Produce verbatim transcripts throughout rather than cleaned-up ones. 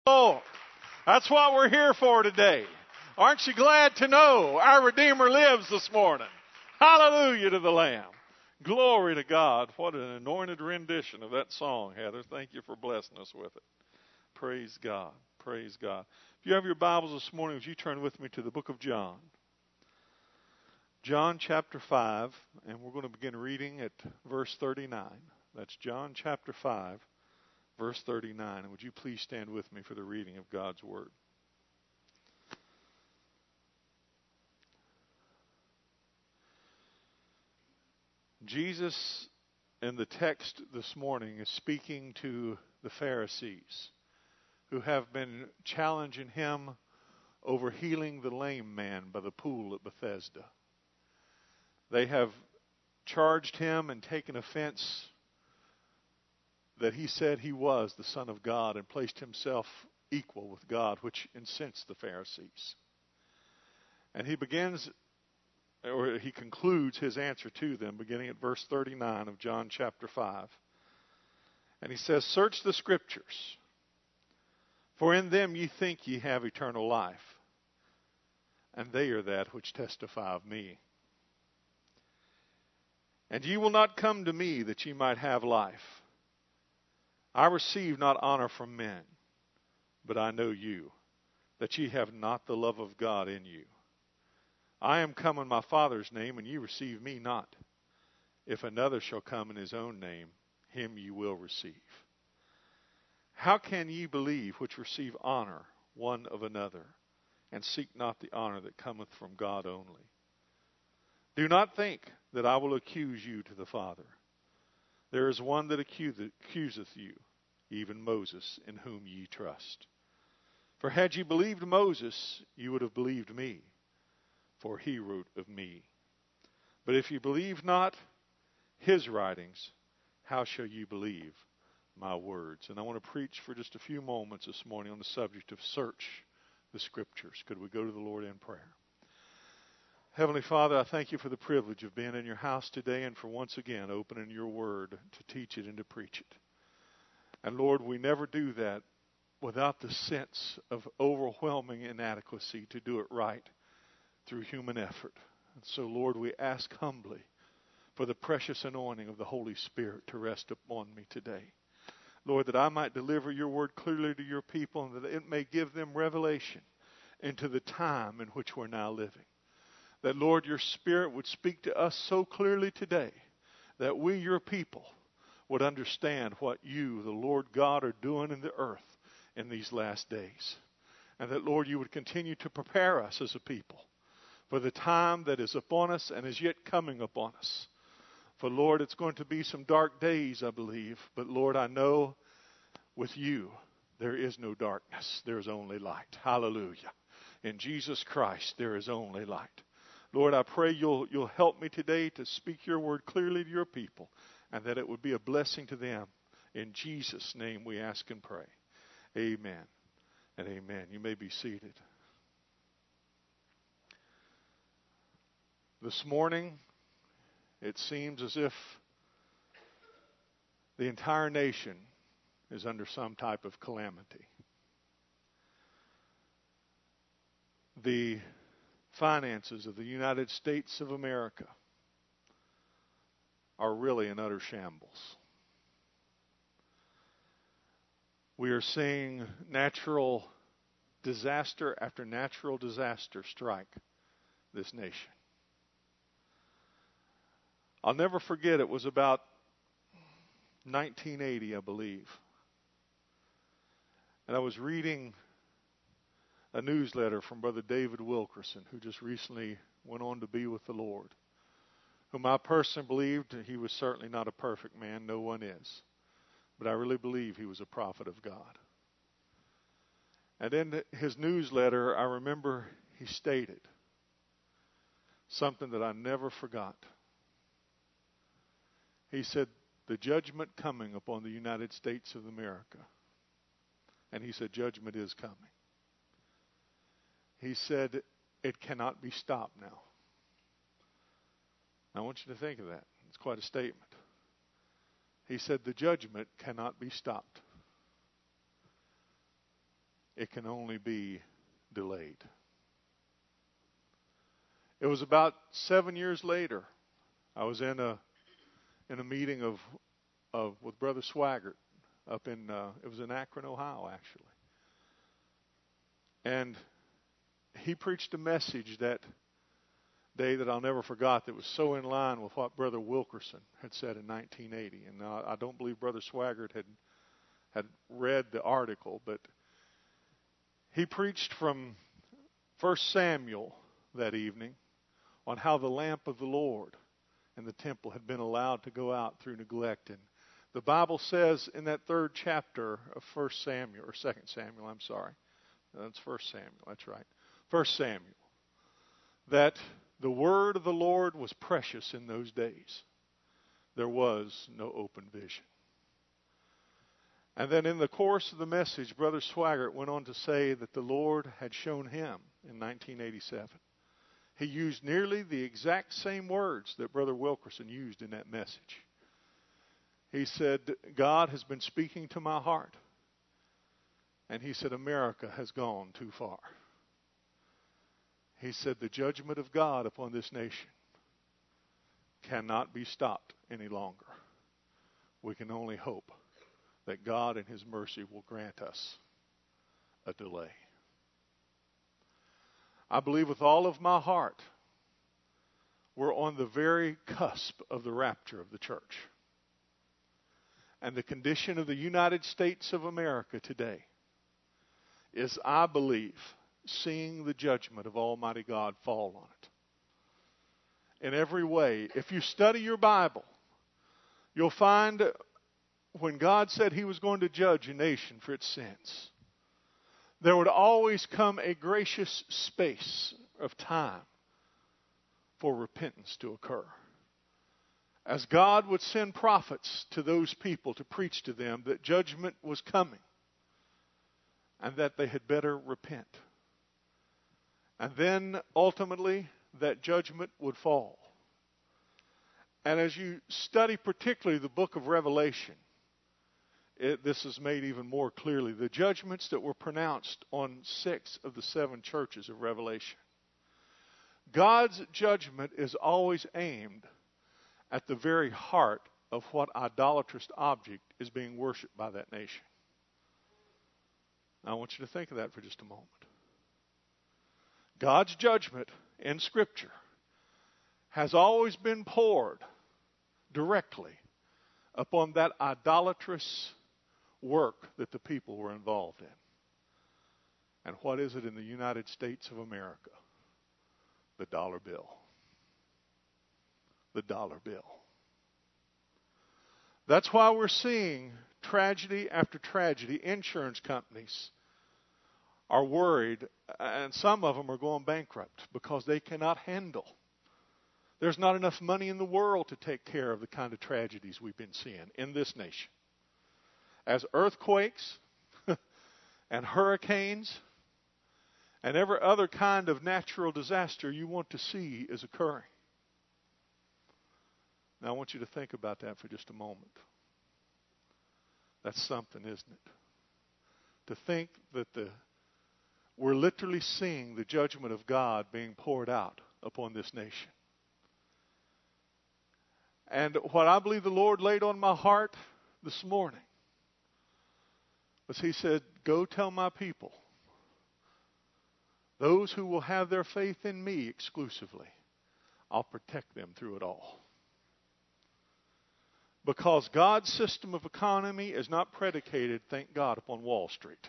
Lord. That's what we're here for today. Aren't you glad to know our Redeemer lives this morning? Hallelujah to the Lamb. Glory to God. What an anointed rendition of that song, Heather. Thank you for blessing us with it. Praise God. Praise God. If you have your Bibles this morning, would you turn with me to the book of John? John chapter five, and we're going to begin reading at verse thirty-nine. That's John chapter five, verse thirty-nine. And would you please stand with me for the reading of God's Word? Jesus, in the text this morning, is speaking to the Pharisees who have been challenging him over healing the lame man by the pool at Bethesda. They have charged him and taken offense that he said he was the Son of God and placed himself equal with God, which incensed the Pharisees. And he begins, or he concludes his answer to them, beginning at verse thirty-nine of John chapter five. And he says, "Search the Scriptures, for in them ye think ye have eternal life, and they are that which testify of me. And ye will not come to me that ye might have life. I receive not honor from men, but I know you, that ye have not the love of God in you. I am come in my Father's name, and ye receive me not. If another shall come in his own name, him ye will receive. How can ye believe which receive honor one of another, and seek not the honor that cometh from God only? Do not think that I will accuse you to the Father. There is one that accuseth you, even Moses, in whom ye trust. For had ye believed Moses, ye would have believed me, for he wrote of me. But if ye believe not his writings, how shall ye believe my words?" And I want to preach for just a few moments this morning on the subject of search the Scriptures. Could we go to the Lord in prayer? Heavenly Father, I thank you for the privilege of being in your house today and for once again opening your word to teach it and to preach it. And Lord, we never do that without the sense of overwhelming inadequacy to do it right through human effort. And so, Lord, we ask humbly for the precious anointing of the Holy Spirit to rest upon me today. Lord, that I might deliver your word clearly to your people and that it may give them revelation into the time in which we're now living. That, Lord, your Spirit would speak to us so clearly today that we, your people, would understand what you, the Lord God, are doing in the earth in these last days. And that, Lord, you would continue to prepare us as a people for the time that is upon us and is yet coming upon us. For, Lord, it's going to be some dark days, I believe. But, Lord, I know with you there is no darkness. There is only light. Hallelujah. In Jesus Christ, there is only light. Lord, I pray you'll, you'll help me today to speak your word clearly to your people and that it would be a blessing to them. In Jesus' name we ask and pray. Amen and amen. You may be seated. This morning, it seems as if the entire nation is under some type of calamity. The finances of the United States of America are really in utter shambles. We are seeing natural disaster after natural disaster strike this nation. I'll never forget, it was about nineteen eighty, I believe. And I was reading a newsletter from Brother David Wilkerson, who just recently went on to be with the Lord, whom I personally believed he was certainly not a perfect man. No one is. But I really believe he was a prophet of God. And in his newsletter, I remember he stated something that I never forgot. He said, the judgment coming upon the United States of America. And he said, judgment is coming. He said, it cannot be stopped now. I want you to think of that. It's quite a statement. He said, the judgment cannot be stopped. it can only be delayed. It was about seven years later. I was in a in a meeting of of with Brother Swaggart up in uh, it was in Akron, Ohio, actually, and he preached a message that day that I'll never forget. That was so in line with what Brother Wilkerson had said in nineteen eighty. And uh, I don't believe Brother Swaggart had had read the article, but he preached from First Samuel that evening on how the lamp of the Lord in the temple had been allowed to go out through neglect. And the Bible says in that third chapter of First Samuel, or Second Samuel, I'm sorry. That's First Samuel, that's right. First Samuel. That the word of the Lord was precious in those days. There was no open vision. And then in the course of the message, Brother Swaggart went on to say that the Lord had shown him in nineteen eighty-seven. He used nearly the exact same words that Brother Wilkerson used in that message. He said, God has been speaking to my heart. And he said, America has gone too far. He said, the judgment of God upon this nation cannot be stopped any longer. We can only hope that God in His mercy will grant us a delay. I believe with all of my heart we're on the very cusp of the rapture of the church. And the condition of the United States of America today is, I believe, seeing the judgment of Almighty God fall on it. In every way, if you study your Bible, you'll find when God said He was going to judge a nation for its sins, there would always come a gracious space of time for repentance to occur. As God would send prophets to those people to preach to them that judgment was coming and that they had better repent. And then ultimately that judgment would fall. And as you study particularly the book of Revelation, It, this is made even more clearly. The judgments that were pronounced on six of the seven churches of Revelation. God's judgment is always aimed at the very heart of what idolatrous object is being worshipped by that nation. Now I want you to think of that for just a moment. God's judgment in Scripture has always been poured directly upon that idolatrous work that the people were involved in. And what is it in the United States of America? The dollar bill. The dollar bill. That's why we're seeing tragedy after tragedy. Insurance companies are worried, and some of them are going bankrupt because they cannot handle. There's not enough money in the world to take care of the kind of tragedies we've been seeing in this nation. As earthquakes and hurricanes and every other kind of natural disaster you want to see is occurring. Now I want you to think about that for just a moment. That's something, isn't it? To think that the we're literally seeing the judgment of God being poured out upon this nation. And what I believe the Lord laid on my heart this morning was He said, go tell my people, those who will have their faith in me exclusively, I'll protect them through it all. Because God's system of economy is not predicated, thank God, upon Wall Street.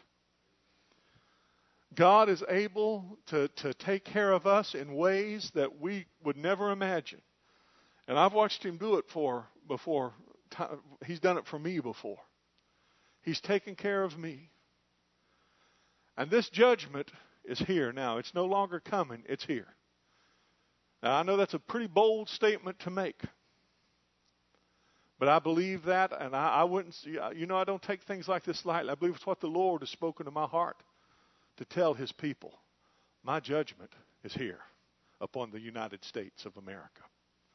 God is able to, to take care of us in ways that we would never imagine. And I've watched Him do it for before. He's done it for me before. He's taken care of me. And this judgment is here now. It's no longer coming. It's here. Now, I know that's a pretty bold statement to make. But I believe that, and I, I wouldn't, you know, I don't take things like this lightly. I believe it's what the Lord has spoken to my heart to tell His people. My judgment is here upon the United States of America.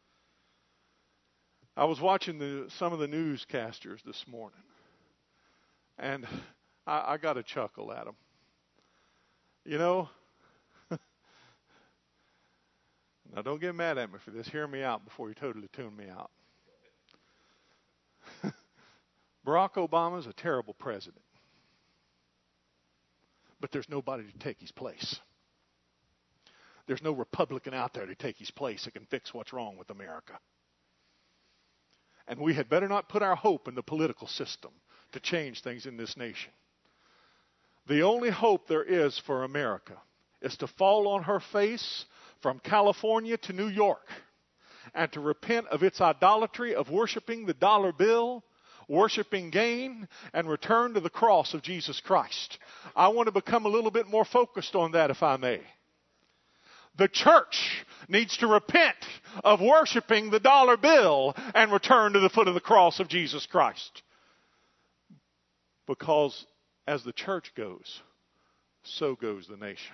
I was watching the, some of the newscasters this morning, and I, I got a chuckle at them. You know, now don't get mad at me for this. Hear me out before you totally tune me out. Barack Obama is a terrible president. But there's nobody to take his place. There's no Republican out there to take his place that can fix what's wrong with America. And we had better not put our hope in the political system to change things in this nation. The only hope there is for America is to fall on her face from California to New York and to repent of its idolatry of worshiping the dollar bill, worshiping gain, and return to the cross of Jesus Christ. I want to become a little bit more focused on that, if I may. The church needs to repent of worshiping the dollar bill and return to the foot of the cross of Jesus Christ. Because as the church goes, so goes the nation.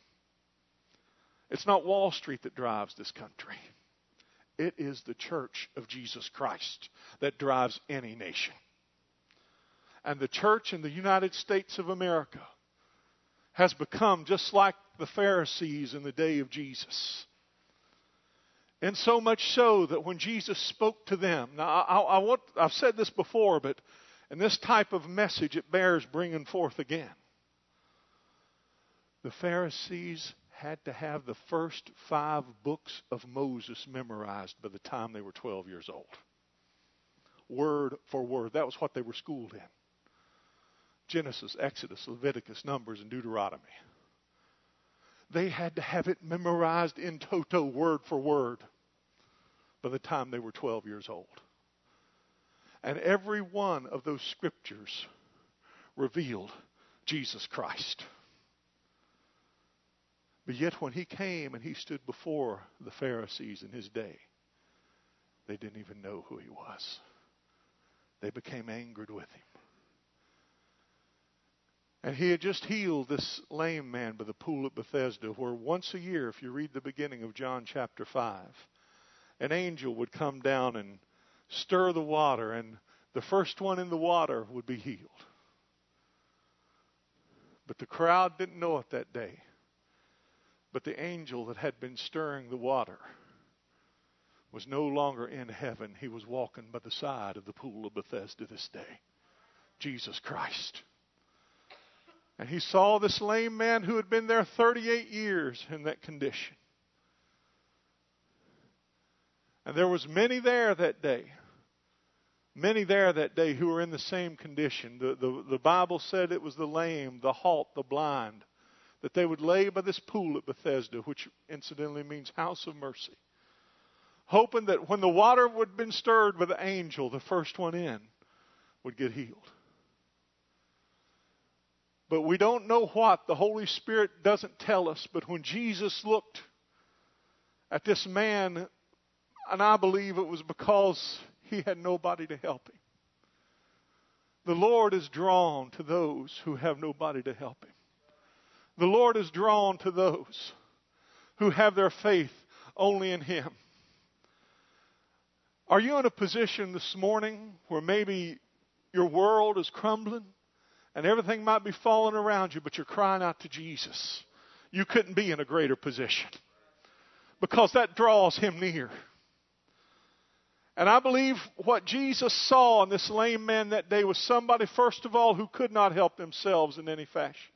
It's not Wall Street that drives this country. It is the church of Jesus Christ that drives any nation. And the church in the United States of America has become just like the Pharisees in the day of Jesus. And so much so that when Jesus spoke to them, now I, I want, I've said this before, but in this type of message it bears bringing forth again. The Pharisees had to have the first five books of Moses memorized by the time they were twelve years old. Word for word. That was what they were schooled in. Genesis, Exodus, Leviticus, Numbers, and Deuteronomy. They had to have it memorized in toto, word for word, by the time they were twelve years old. And every one of those scriptures revealed Jesus Christ. But yet when he came and he stood before the Pharisees in his day, they didn't even know who he was. They became angered with him. And he had just healed this lame man by the pool at Bethesda, where once a year, if you read the beginning of John chapter five, an angel would come down and stir the water, and the first one in the water would be healed. But the crowd didn't know it that day. But the angel that had been stirring the water was no longer in heaven. He was walking by the side of the pool of Bethesda this day. Jesus Christ. And he saw this lame man who had been there thirty-eight years in that condition. And there was many there that day. Many there that day who were in the same condition. The, the, the Bible said it was the lame, the halt, the blind, that they would lay by this pool at Bethesda, which incidentally means house of mercy, hoping that when the water would have been stirred by the angel, the first one in would get healed. But we don't know what. The Holy Spirit doesn't tell us. But when Jesus looked at this man, and I believe it was because he had nobody to help him. The Lord is drawn to those who have nobody to help him. The Lord is drawn to those who have their faith only in him. Are you in a position this morning where maybe your world is crumbling and everything might be falling around you, but you're crying out to Jesus? You couldn't be in a greater position because that draws him near. And I believe what Jesus saw in this lame man that day was somebody, first of all, who could not help themselves in any fashion.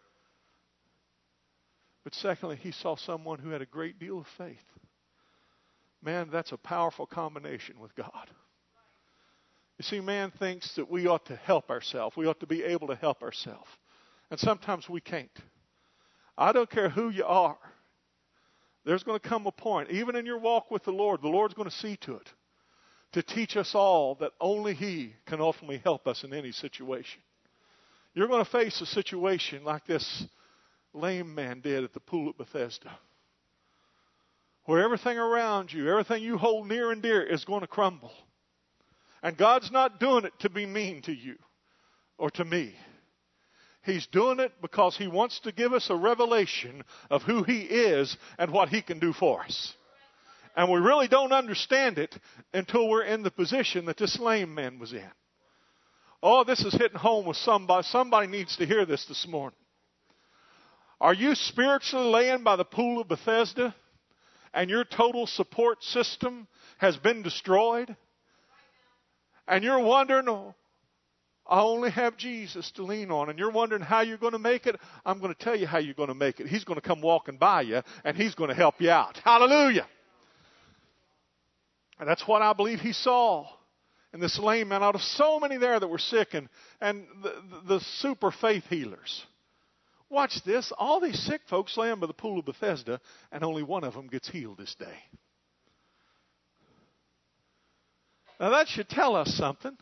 But secondly, he saw someone who had a great deal of faith. Man, that's a powerful combination with God. You see, man thinks that we ought to help ourselves. We ought to be able to help ourselves. And sometimes we can't. I don't care who you are. There's going to come a point, even in your walk with the Lord, the Lord's going to see to it, to teach us all that only he can ultimately help us in any situation. You're going to face a situation like this lame man did at the pool at Bethesda, where everything around you, everything you hold near and dear is going to crumble. And God's not doing it to be mean to you or to me. He's doing it because he wants to give us a revelation of who he is and what he can do for us. And we really don't understand it until we're in the position that this lame man was in. Oh, this is hitting home with somebody. Somebody needs to hear this this morning. Are you spiritually laying by the pool of Bethesda and your total support system has been destroyed? And you're wondering, oh, I only have Jesus to lean on. And you're wondering how you're going to make it. I'm going to tell you how you're going to make it. He's going to come walking by you, and He's going to help you out. Hallelujah. And that's what I believe He saw in this lame man. Out of so many there that were sick, and, and the, the, the super faith healers. Watch this. All these sick folks laying by the pool of Bethesda, and only one of them gets healed this day. Now that should tell us something.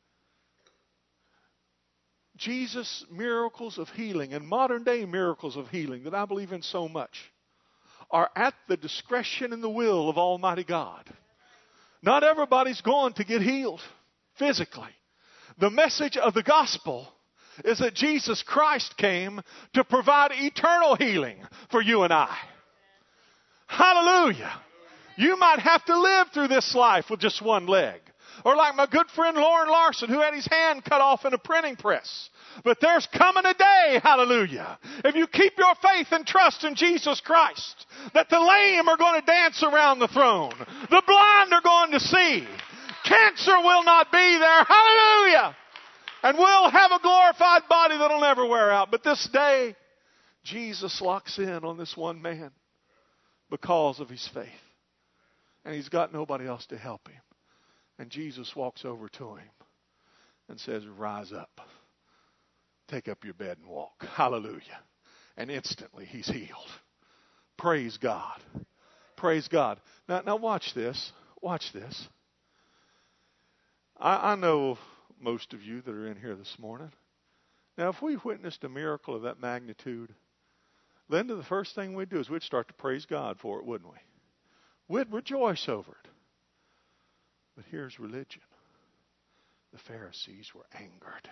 Jesus' miracles of healing and modern day miracles of healing that I believe in so much are at the discretion and the will of Almighty God. Not everybody's going to get healed physically. The message of the gospel is that Jesus Christ came to provide eternal healing for you and I. Hallelujah. You might have to live through this life with just one leg. Or like my good friend Lauren Larson, who had his hand cut off in a printing press. But there's coming a day, hallelujah, if you keep your faith and trust in Jesus Christ, that the lame are going to dance around the throne. The blind are going to see. Cancer will not be there. Hallelujah. And we'll have a glorified body that'll never wear out. But this day, Jesus locks in on this one man because of his faith. And he's got nobody else to help him. And Jesus walks over to him and says, rise up. Take up your bed and walk. Hallelujah. And instantly he's healed. Praise God. Praise God. Now, now watch this. Watch this. I, I know most of you that are in here this morning. Now, if we witnessed a miracle of that magnitude, then the first thing we'd do is we'd start to praise God for it, wouldn't we? We'd rejoice over it. But here's religion. The Pharisees were angered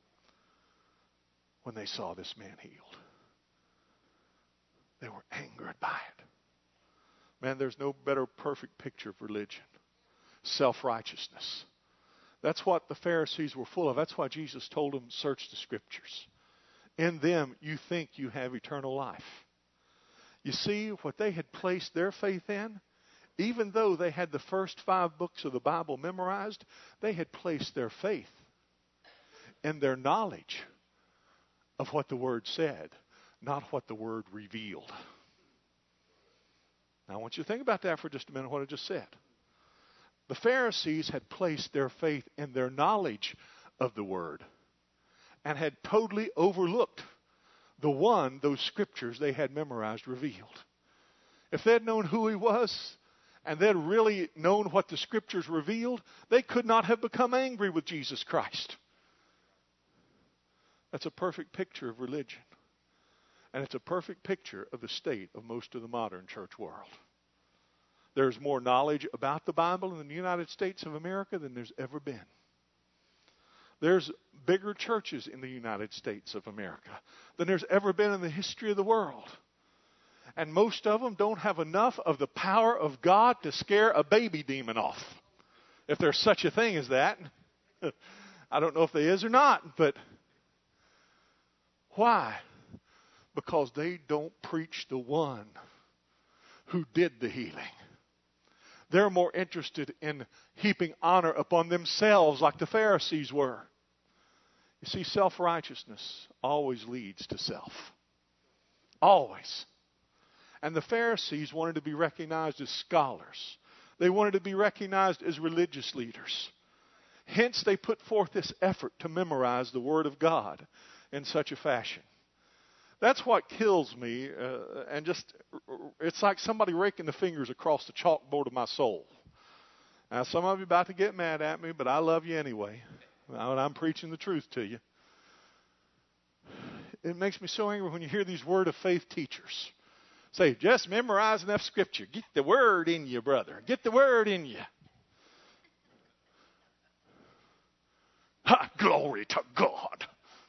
when they saw this man healed. They were angered by it. Man, there's no better perfect picture of religion. Self-righteousness. That's what the Pharisees were full of. That's why Jesus told them, search the Scriptures. In them you think you have eternal life. You see, what they had placed their faith in, even though they had the first five books of the Bible memorized, they had placed their faith in their knowledge of what the Word said, not what the Word revealed. Now, I want you to think about that for just a minute, what I just said. The Pharisees had placed their faith in their knowledge of the Word and had totally overlooked the one those Scriptures they had memorized revealed. If they had known who He was and they'd really known what the Scriptures revealed, they could not have become angry with Jesus Christ. That's a perfect picture of religion. And it's a perfect picture of the state of most of the modern church world. There's more knowledge about the Bible in the United States of America than there's ever been. There's bigger churches in the United States of America than there's ever been in the history of the world. And most of them don't have enough of the power of God to scare a baby demon off. If there's such a thing as that. I don't know if there is or not, but why? Because they don't preach the one who did the healing. They're more interested in heaping honor upon themselves like the Pharisees were. You see, self-righteousness always leads to self. Always. And the Pharisees wanted to be recognized as scholars. They wanted to be recognized as religious leaders. Hence, they put forth this effort to memorize the Word of God in such a fashion. That's what kills me, uh, and just, it's like somebody raking the fingers across the chalkboard of my soul. Now, some of you are about to get mad at me, but I love you anyway. And I'm preaching the truth to you. It makes me so angry when you hear these word of faith teachers say, just memorize enough Scripture. Get the Word in you, brother. Get the Word in you. Ha, glory to God.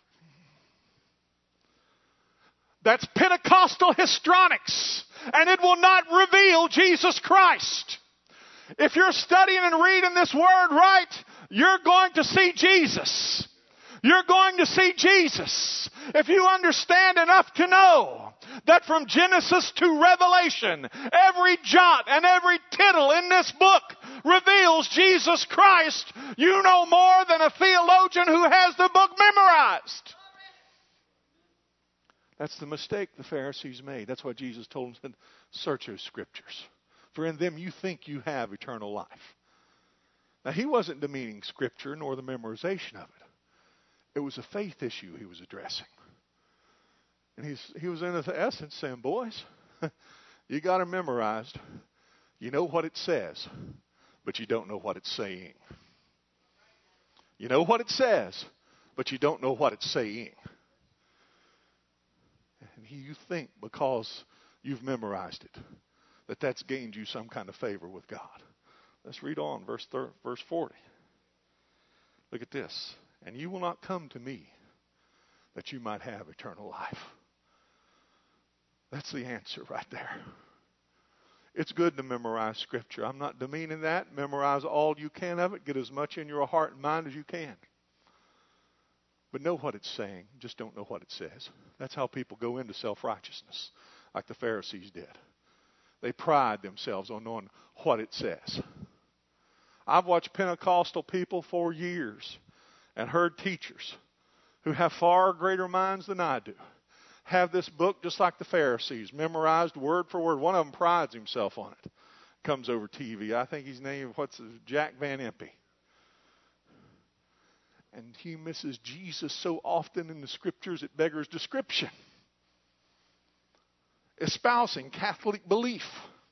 That's Pentecostal histrionics, and it will not reveal Jesus Christ. If you're studying and reading this Word right, you're going to see Jesus. You're going to see Jesus. If you understand enough to know that from Genesis to Revelation, every jot and every tittle in this book reveals Jesus Christ, you know more than a theologian who has the book memorized. That's the mistake the Pharisees made. That's why Jesus told them, search those scriptures, for in them you think you have eternal life. Now, he wasn't demeaning Scripture nor the memorization of it. It was a faith issue he was addressing. And he's, he was in essence saying, boys, you got it memorized. You know what it says, but you don't know what it's saying. You know what it says, but you don't know what it's saying. And he, you think because you've memorized it, that that's gained you some kind of favor with God. Let's read on, verse thirty, verse forty. Look at this. And you will not come to me that you might have eternal life. That's the answer right there. It's good to memorize Scripture. I'm not demeaning that. Memorize all you can of it. Get as much in your heart and mind as you can. But know what it's saying. Just don't know what it says. That's how people go into self-righteousness, like the Pharisees did. They pride themselves on knowing what it says. I've watched Pentecostal people for years and heard teachers who have far greater minds than I do have this book just like the Pharisees, memorized word for word. One of them prides himself on it. Comes over T V. I think he's named, what's his, Jack Van Impe. And he misses Jesus so often in the Scriptures it beggars description. Espousing Catholic belief.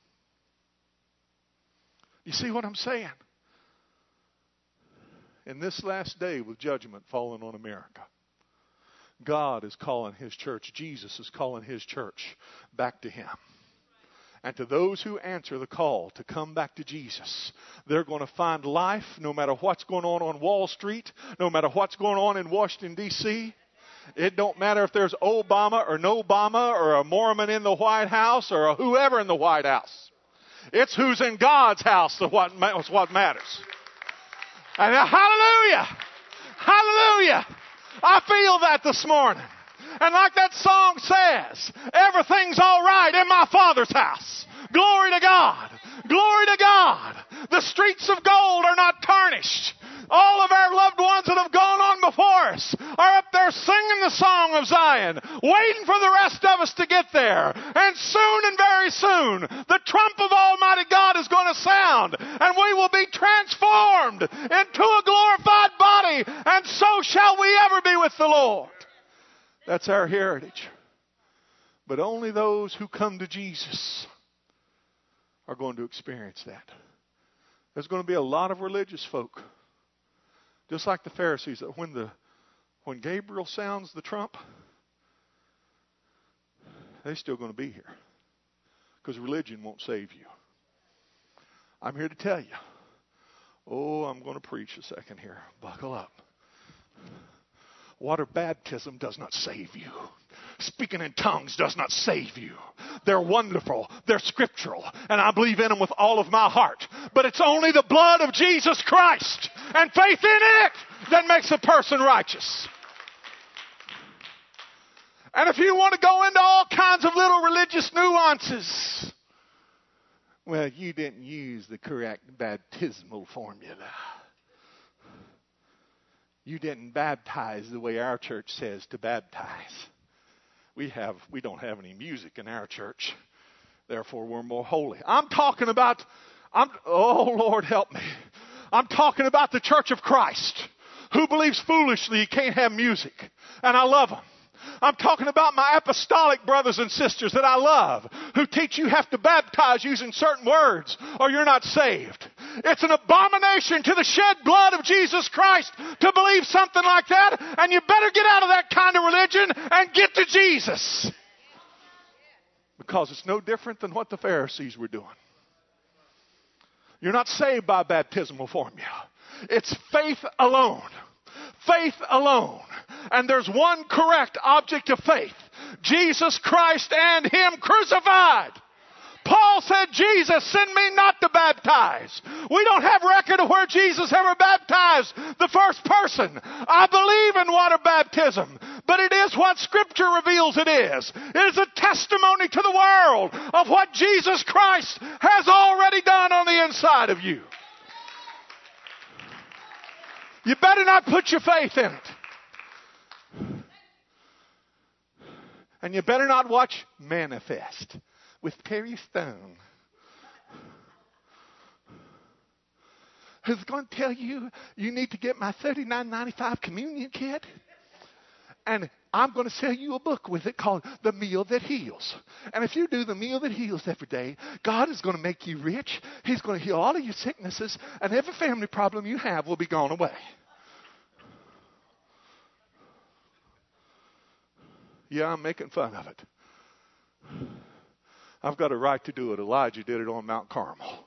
You see what I'm saying? In this last day with judgment falling on America, God is calling His church, Jesus is calling His church back to Him. And to those who answer the call to come back to Jesus, they're going to find life no matter what's going on on Wall Street, no matter what's going on in Washington, D C It don't matter if there's Obama or no Obama or a Mormon in the White House or a whoever in the White House. It's who's in God's house that's what, what matters. And hallelujah! Hallelujah! I feel that this morning. And like that song says, everything's all right in my Father's house. Glory to God. Glory to God. The streets of gold are not tarnished. All of our loved ones that have gone on before us are up there singing the song of Zion, waiting for the rest of us to get there. And soon and very soon, the trump of Almighty God is going to sound, and we will be transformed into a glorified body, and so shall we ever be with the Lord. That's our heritage. But only those who come to Jesus are going to experience that. There's going to be a lot of religious folk, just like the Pharisees, that when the when Gabriel sounds the trump, they're still going to be here. Because religion won't save you. I'm here to tell you. Oh, I'm going to preach a second here. Buckle up. Water baptism does not save you. Speaking in tongues does not save you. They're wonderful. They're scriptural. And I believe in them with all of my heart. But it's only the blood of Jesus Christ and faith in it that makes a person righteous. And if you want to go into all kinds of little religious nuances, well, you didn't use the correct baptismal formula. You didn't baptize the way our church says to baptize. We have, we don't have any music in our church. Therefore, we're more holy. I'm talking about, I'm, oh, Lord, help me. I'm talking about the Church of Christ, who believes foolishly you can't have music. And I love them. I'm talking about my apostolic brothers and sisters that I love, who teach you have to baptize using certain words or you're not saved. It's an abomination to the shed blood of Jesus Christ to believe something like that, and you better get out of that kind of religion and get to Jesus. Because it's no different than what the Pharisees were doing. You're not saved by baptismal formula. It's faith alone. Faith alone. And there's one correct object of faith. Jesus Christ and Him crucified. Paul said, Jesus, send me not to baptize. We don't have record of where Jesus ever baptized the first person. I believe in water baptism. but it is what Scripture reveals it is. It is a testimony to the world of what Jesus Christ has already done on the inside of you. You better not put your faith in it. And you better not watch Manifest with Perry Stone, who's going to tell you you need to get my thirty-nine ninety-five communion kit. And I'm going to sell you a book with it called The Meal That Heals. And if you do the meal that heals every day, God is going to make you rich. He's going to heal all of your sicknesses, and every family problem you have will be gone away. Yeah, I'm making fun of it. I've got a right to do it. Elijah did it on Mount Carmel.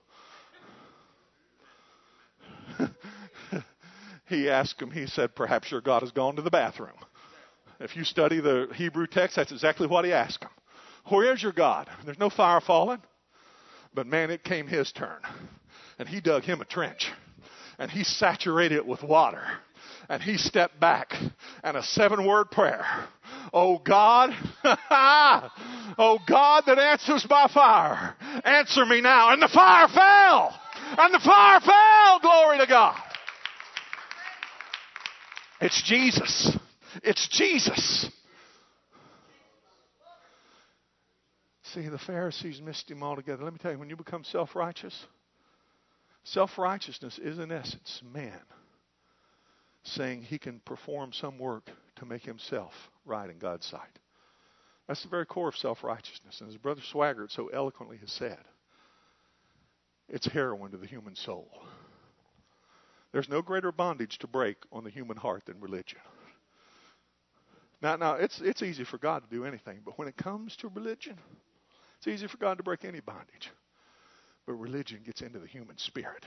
He asked him, he said, perhaps your God has gone to the bathroom. If you study the Hebrew text, that's exactly what he asked him. Where is your God? There's no fire falling. But man, it came his turn. And he dug him a trench. And he saturated it with water. And he stepped back. And a seven-word prayer. Oh God, oh God that answers by fire, answer me now. And the fire fell. And the fire fell. Glory to God. It's Jesus. It's Jesus. See, the Pharisees missed him altogether. Let me tell you, when you become self-righteous, self-righteousness is in essence man saying he can perform some work to make himself right in God's sight. That's the very core of self-righteousness. And as Brother Swaggart so eloquently has said, it's heroin to the human soul. There's no greater bondage to break on the human heart than religion. Now, now it's it's easy for God to do anything, but when it comes to religion, it's easy for God to break any bondage. But religion gets into the human spirit.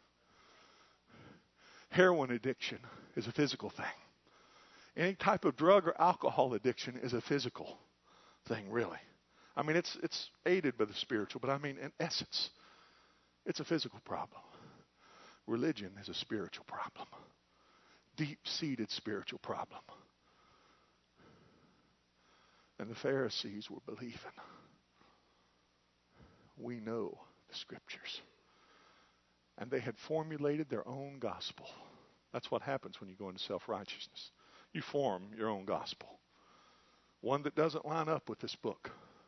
Heroin addiction is a physical thing. Any type of drug or alcohol addiction is a physical thing, really. I mean, it's it's aided by the spiritual, but I mean, in essence, it's a physical problem. Religion is a spiritual problem. Deep-seated spiritual problem. And the Pharisees were believing. We know the Scriptures. And they had formulated their own gospel. That's what happens when you go into self-righteousness. You form your own gospel. One that doesn't line up with this book.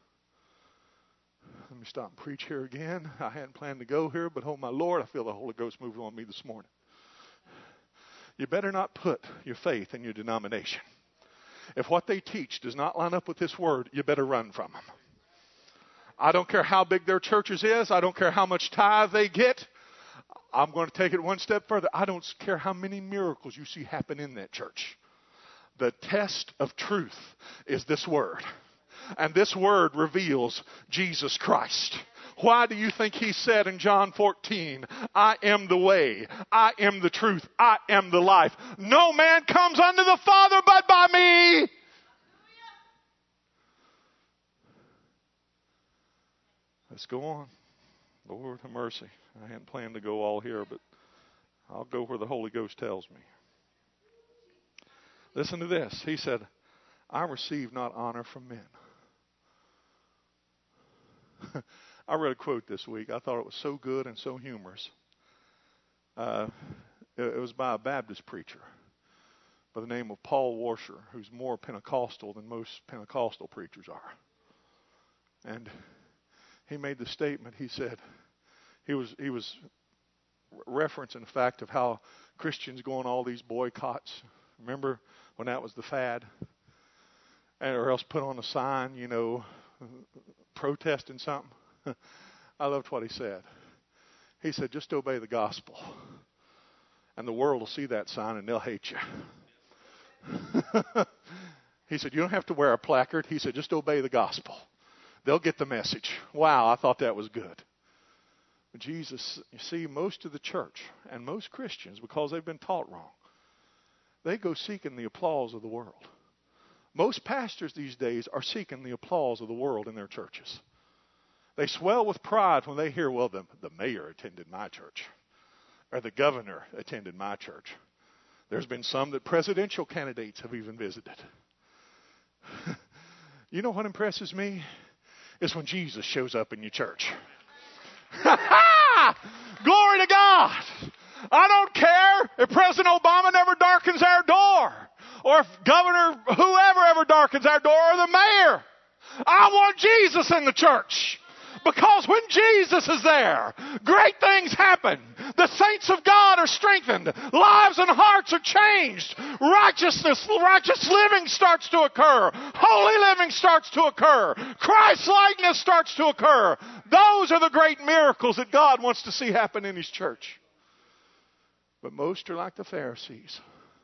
Let me stop and preach here again. I hadn't planned to go here, but oh my Lord, I feel the Holy Ghost moving on me this morning. You better not put your faith in your denomination. If what they teach does not line up with this word, you better run from them. I don't care how big their churches is. I don't care how much tithe they get. I'm going to take it one step further. I don't care how many miracles you see happen in that church. The test of truth is this word. And this word reveals Jesus Christ. Why do you think he said in John fourteen, I am the way, I am the truth, I am the life. No man comes unto the Father but by me. Let's go on. Lord have mercy. I hadn't planned to go all here, but I'll go where the Holy Ghost tells me. Listen to this. He said, I receive not honor from men. I read a quote this week. I thought it was so good and so humorous. Uh, it, it was by a Baptist preacher by the name of Paul Washer, who's more Pentecostal than most Pentecostal preachers are. And he made the statement. He said he was he was referencing the fact of how Christians go on all these boycotts. Remember when that was the fad? And or else put on a sign, you know, protesting something. I loved what he said. He said, just obey the gospel. And the world will see that sign and they'll hate you. He said, you don't have to wear a placard. He said, just obey the gospel. They'll get the message. Wow, I thought that was good. Jesus, you see, most of the church and most Christians, because they've been taught wrong, they go seeking the applause of the world. Most pastors these days are seeking the applause of the world in their churches. They swell with pride when they hear, well, the, the mayor attended my church, or the governor attended my church. There's been some that presidential candidates have even visited. You know what impresses me? Is when Jesus shows up in your church. Glory to God. I don't care if President Obama never darkens our door, or if Governor whoever ever darkens our door, or the mayor. I want Jesus in the church. Because when Jesus is there, great things happen. The saints of God are strengthened. Lives and hearts are changed. Righteousness, righteous living starts to occur. Holy living starts to occur. Christ-likeness starts to occur. Those are the great miracles that God wants to see happen in His church. But most are like the Pharisees.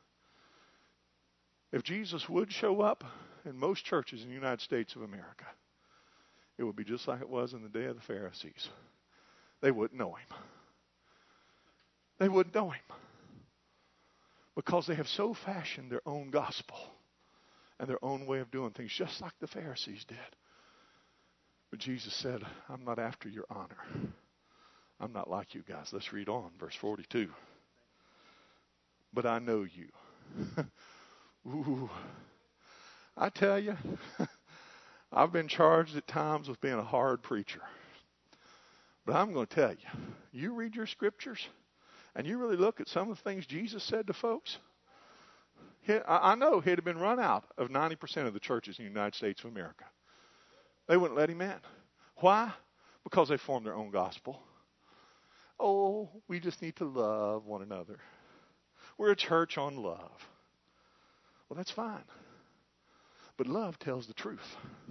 If Jesus would show up in most churches in the United States of America, it would be just like it was in the day of the Pharisees. They wouldn't know Him. They wouldn't know Him. Because they have so fashioned their own gospel and their own way of doing things, just like the Pharisees did. But Jesus said, I'm not after your honor. I'm not like you guys. Let's read on, verse forty-two. But I know you. Ooh. I tell you, I've been charged at times with being a hard preacher. But I'm going to tell you, you read your scriptures and you really look at some of the things Jesus said to folks. He, I, I know he'd have been run out of ninety percent of the churches in the United States of America. They wouldn't let him in. Why? Because they formed their own gospel. Oh, we just need to love one another. We're a church on love. Well, that's fine. But love tells the truth.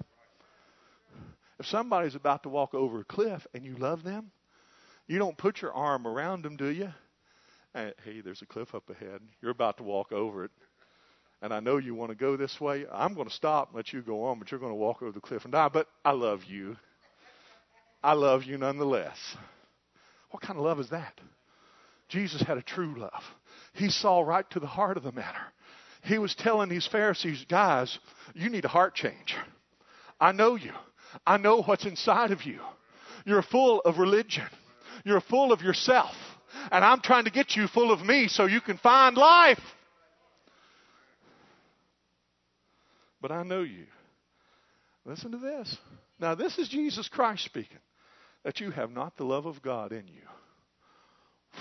If somebody's about to walk over a cliff and you love them, you don't put your arm around them, do you? Hey, there's a cliff up ahead. You're about to walk over it. And I know you want to go this way. I'm going to stop and let you go on, but you're going to walk over the cliff and die. But I love you. I love you nonetheless. What kind of love is that? Jesus had a true love. He saw right to the heart of the matter. He was telling these Pharisees, guys, you need a heart change. I know you. I know what's inside of you. You're full of religion. You're full of yourself. And I'm trying to get you full of me so you can find life. But I know you. Listen to this. Now, this is Jesus Christ speaking. That you have not the love of God in you.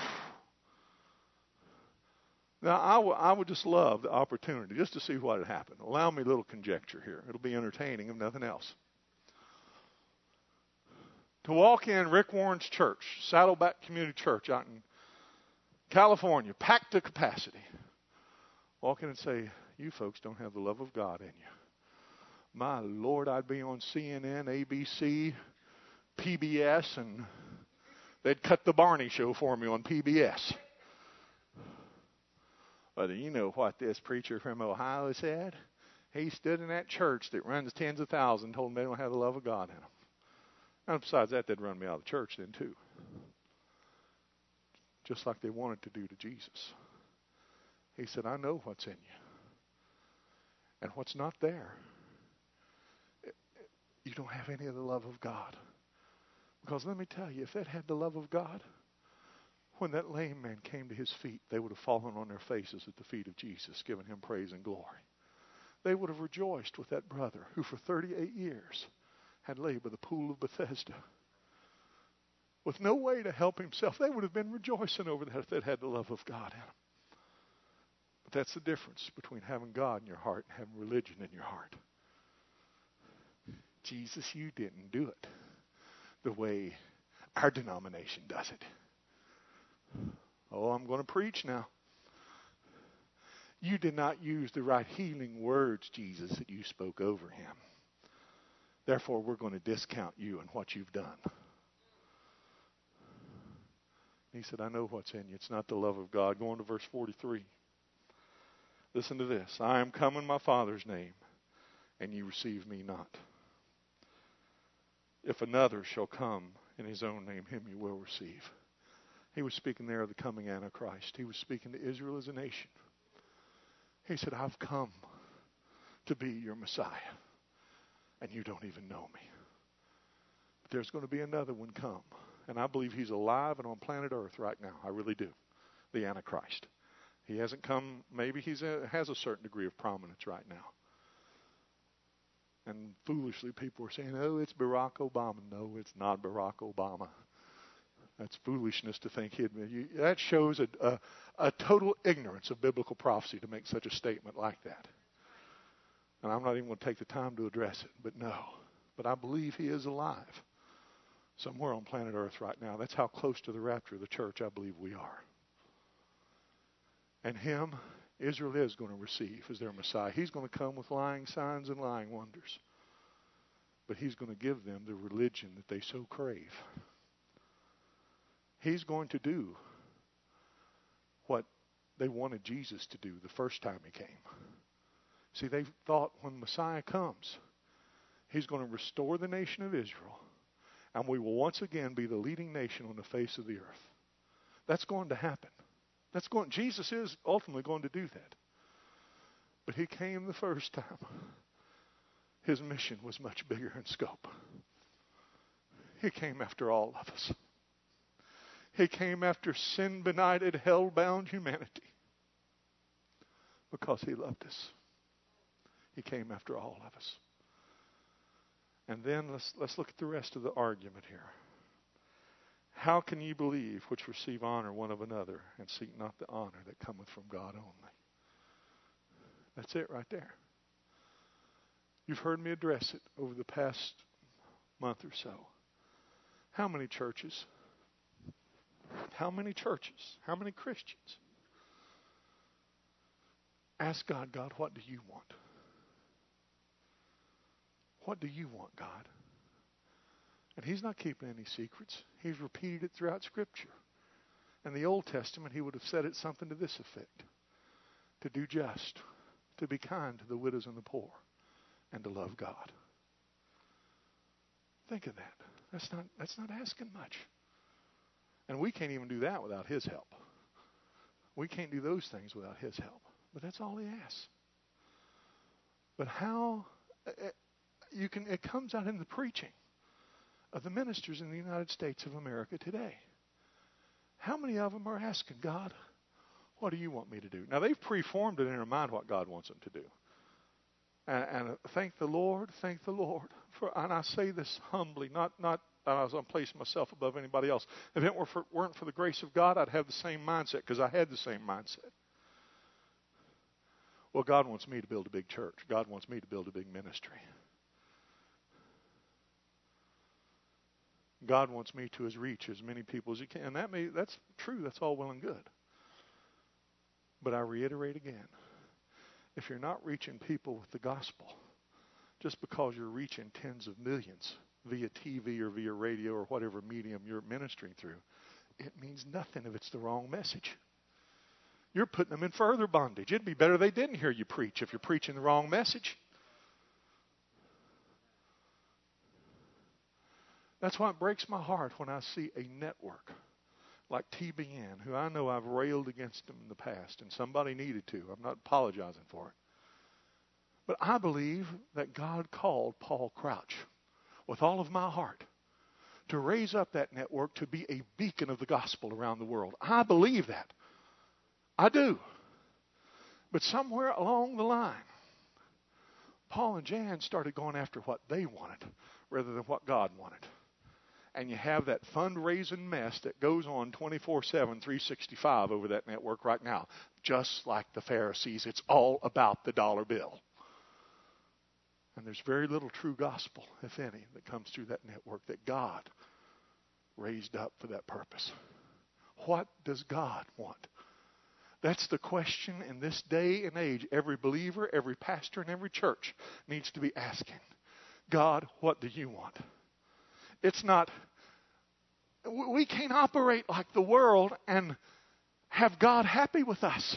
Now, I, w- I would just love the opportunity just to see what had happened. Allow me a little conjecture here. It'll be entertaining if nothing else. To walk in Rick Warren's church, Saddleback Community Church out in California, packed to capacity. Walk in and say, you folks don't have the love of God in you. My Lord, I'd be on C N N, A B C, P B S, and they'd cut the Barney show for me on P B S. But you know what this preacher from Ohio said? He stood in that church that runs tens of thousands and told them they don't have the love of God in them. And besides that, they'd run me out of the church then too. Just like they wanted to do to Jesus. He said, I know what's in you. And what's not there, you don't have any of the love of God. Because let me tell you, if it had the love of God, when that lame man came to his feet, they would have fallen on their faces at the feet of Jesus, giving him praise and glory. They would have rejoiced with that brother who for thirty-eight years had laid by the pool of Bethesda with no way to help himself. They would have been rejoicing over that if they'd had the love of God in them. But that's the difference between having God in your heart and having religion in your heart. Jesus, you didn't do it the way our denomination does it. Oh, I'm going to preach now. You did not use the right healing words, Jesus, that you spoke over him. Therefore, we're going to discount you and what you've done. He said, I know what's in you. It's not the love of God. Go on to verse forty-three. Listen to this. I am come in my Father's name, and you receive me not. If another shall come in his own name, him you will receive. He was speaking there of the coming Antichrist. He was speaking to Israel as a nation. He said, I've come to be your Messiah, and you don't even know me. But there's going to be another one come, and I believe he's alive and on planet Earth right now. I really do. The Antichrist. He hasn't come, maybe he has a certain degree of prominence right now. And foolishly people were saying, oh, it's Barack Obama. No, it's not Barack Obama. That's foolishness to think he'd be. You, that shows a, a, a total ignorance of biblical prophecy to make such a statement like that. And I'm not even going to take the time to address it, but no. But I believe he is alive somewhere on planet Earth right now. That's how close to the rapture of the church I believe we are. And him, Israel is going to receive as their Messiah. He's going to come with lying signs and lying wonders. But he's going to give them the religion that they so crave. He's going to do what they wanted Jesus to do the first time he came. See, they thought when Messiah comes, he's going to restore the nation of Israel, and we will once again be the leading nation on the face of the earth. That's going to happen. That's going. Jesus is ultimately going to do that. But he came the first time. His mission was much bigger in scope. He came after all of us. He came after sin-benighted, hell-bound humanity because he loved us. He came after all of us. And then let's let's look at the rest of the argument here. How can ye believe which receive honor one of another and seek not the honor that cometh from God only? That's it right there. You've heard me address it over the past month or so. How many churches? How many churches? How many Christians? Ask God, God, what do you want? What do you want, God? And he's not keeping any secrets. He's repeated it throughout Scripture. In the Old Testament, he would have said it something to this effect. To do just, to be kind to the widows and the poor, and to love God. Think of that. That's not, that's not asking much. And we can't even do that without his help. We can't do those things without his help. But that's all he asks. But how... You can. It comes out in the preaching of the ministers in the United States of America today. How many of them are asking God, what do you want me to do? Now, they've preformed it in their mind what God wants them to do. And, and thank the Lord, thank the Lord. For, and I say this humbly, not, not as I'm placing myself above anybody else. If it were for, weren't for the grace of God, I'd have the same mindset because I had the same mindset. Well, God wants me to build a big church. God wants me to build a big ministry. God wants me to as reach as many people as he can. And that may, that's true. That's all well and good. But I reiterate again, if you're not reaching people with the gospel, just because you're reaching tens of millions via T V or via radio or whatever medium you're ministering through, it means nothing if it's the wrong message. You're putting them in further bondage. It'd be better they didn't hear you preach if you're preaching the wrong message. That's why it breaks my heart when I see a network like T B N, who I know I've railed against them in the past, and somebody needed to. I'm not apologizing for it. But I believe that God called Paul Crouch with all of my heart to raise up that network to be a beacon of the gospel around the world. I believe that. I do. But somewhere along the line, Paul and Jan started going after what they wanted rather than what God wanted. And you have that fundraising mess that goes on twenty-four seven, three sixty-five over that network right now. Just like the Pharisees, it's all about the dollar bill. And there's very little true gospel, if any, that comes through that network that God raised up for that purpose. What does God want? That's the question in this day and age every believer, every pastor, and every church needs to be asking. God, what do you want? It's not, we can't operate like the world and have God happy with us.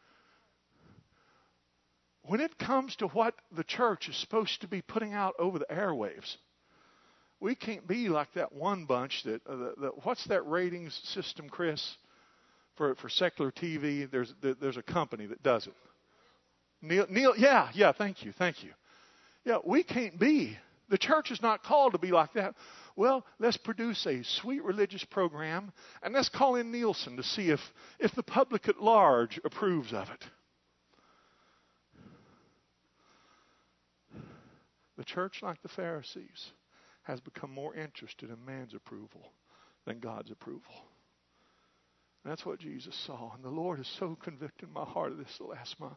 When it comes to what the church is supposed to be putting out over the airwaves, we can't be like that one bunch that, uh, the, the, what's that ratings system, Chris, for for secular T V? There's there's a company that does it. Neil, Neil, yeah, yeah, thank you, thank you. Yeah, we can't be. The church is not called to be like that. Well, let's produce a sweet religious program, and let's call in Nielsen to see if, if the public at large approves of it. The church, like the Pharisees, has become more interested in man's approval than God's approval. And that's what Jesus saw. And the Lord has so convicted my heart of this the last month.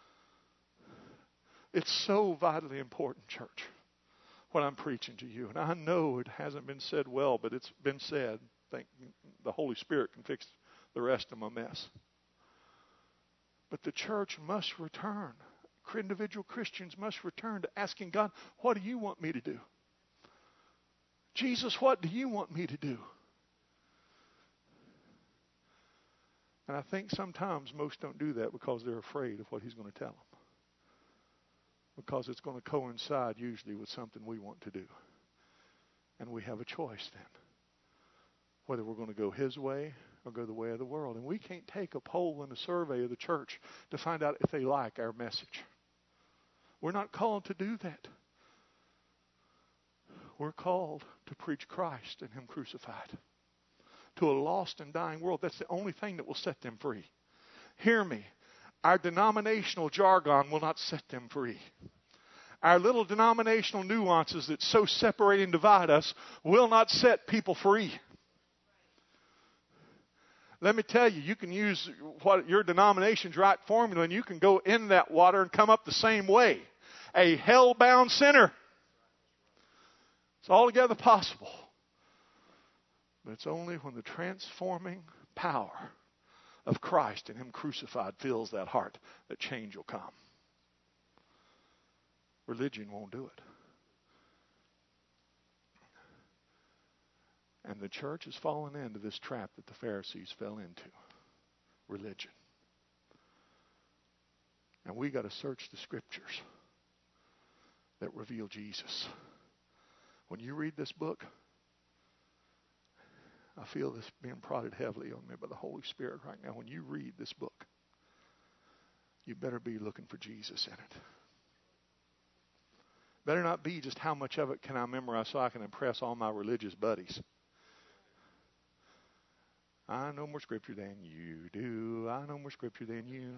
It's so vitally important, church, what I'm preaching to you. And I know it hasn't been said well, but it's been said. I think the Holy Spirit can fix the rest of my mess. But the church must return. Individual Christians must return to asking God, what do you want me to do? Jesus, what do you want me to do? And I think sometimes most don't do that because they're afraid of what He's going to tell them. Because it's going to coincide usually with something we want to do. And we have a choice then. Whether we're going to go His way or go the way of the world. And we can't take a poll and a survey of the church to find out if they like our message. We're not called to do that. We're called to preach Christ and Him crucified. To a lost and dying world. That's the only thing that will set them free. Hear me. Our denominational jargon will not set them free. Our little denominational nuances that so separate and divide us will not set people free. Let me tell you, you can use what your denomination's right formula and you can go in that water and come up the same way. A hell-bound sinner. It's altogether possible. But it's only when the transforming power of Christ and Him crucified fills that heart that change will come. Religion won't do it. And the church has fallen into this trap that the Pharisees fell into. Religion. And we got to search the Scriptures that reveal Jesus. When you read this book, I feel this being prodded heavily on me by the Holy Spirit right now. When you read this book, you better be looking for Jesus in it. Better not be just how much of it can I memorize so I can impress all my religious buddies. I know more Scripture than you do. I know more Scripture than you.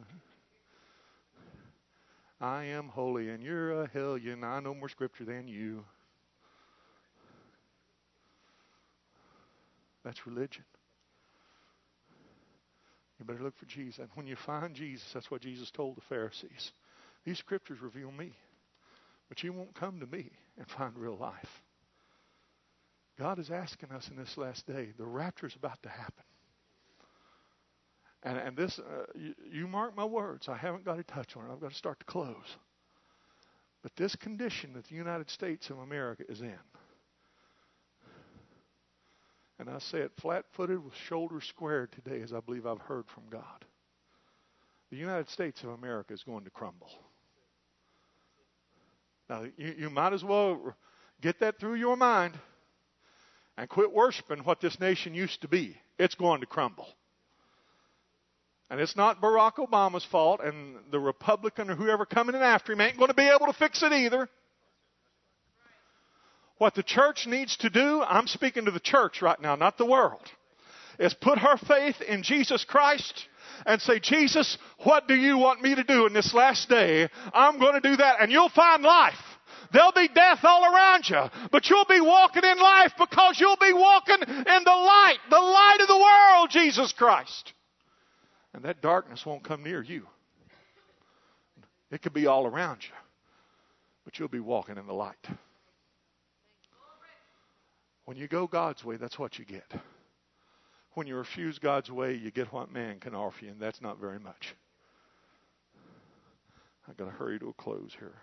I am holy and you're a hellion. I know more Scripture than you. That's religion. You better look for Jesus. And when you find Jesus, that's what Jesus told the Pharisees. These Scriptures reveal me. But you won't come to me and find real life. God is asking us in this last day, the rapture is about to happen. And, and this, uh, you, you mark my words, I haven't got to touch on it. I've got to start to close. But this condition that the United States of America is in, and I say it flat-footed with shoulders squared today as I believe I've heard from God. The United States of America is going to crumble. Now, you, you might as well get that through your mind and quit worshiping what this nation used to be. It's going to crumble. And it's not Barack Obama's fault, and the Republican or whoever coming in after him ain't going to be able to fix it either. What the church needs to do, I'm speaking to the church right now, not the world, is put her faith in Jesus Christ and say, Jesus, what do you want me to do in this last day? I'm going to do that, and you'll find life. There'll be death all around you, but you'll be walking in life because you'll be walking in the light, the light of the world, Jesus Christ. And that darkness won't come near you. It could be all around you, but you'll be walking in the light. When you go God's way, that's what you get. When you refuse God's way, you get what man can offer you, and that's not very much. I've got to hurry to a close here.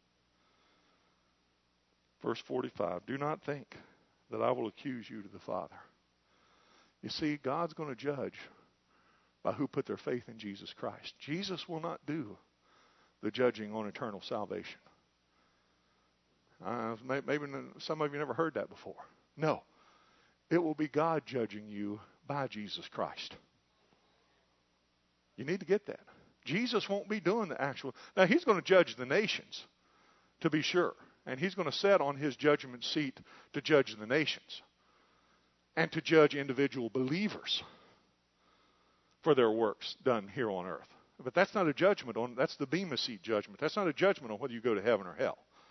Verse forty-five, do not think that I will accuse you to the Father. You see, God's going to judge by who put their faith in Jesus Christ. Jesus will not do the judging on eternal salvation. Uh, maybe some of you never heard that before. No. It will be God judging you by Jesus Christ. You need to get that. Jesus won't be doing the actual... Now, He's going to judge the nations, to be sure. And He's going to sit on His judgment seat to judge the nations. And to judge individual believers for their works done here on earth. But that's not a judgment on... That's the Bema Seat judgment. That's not a judgment on whether you go to heaven or hell.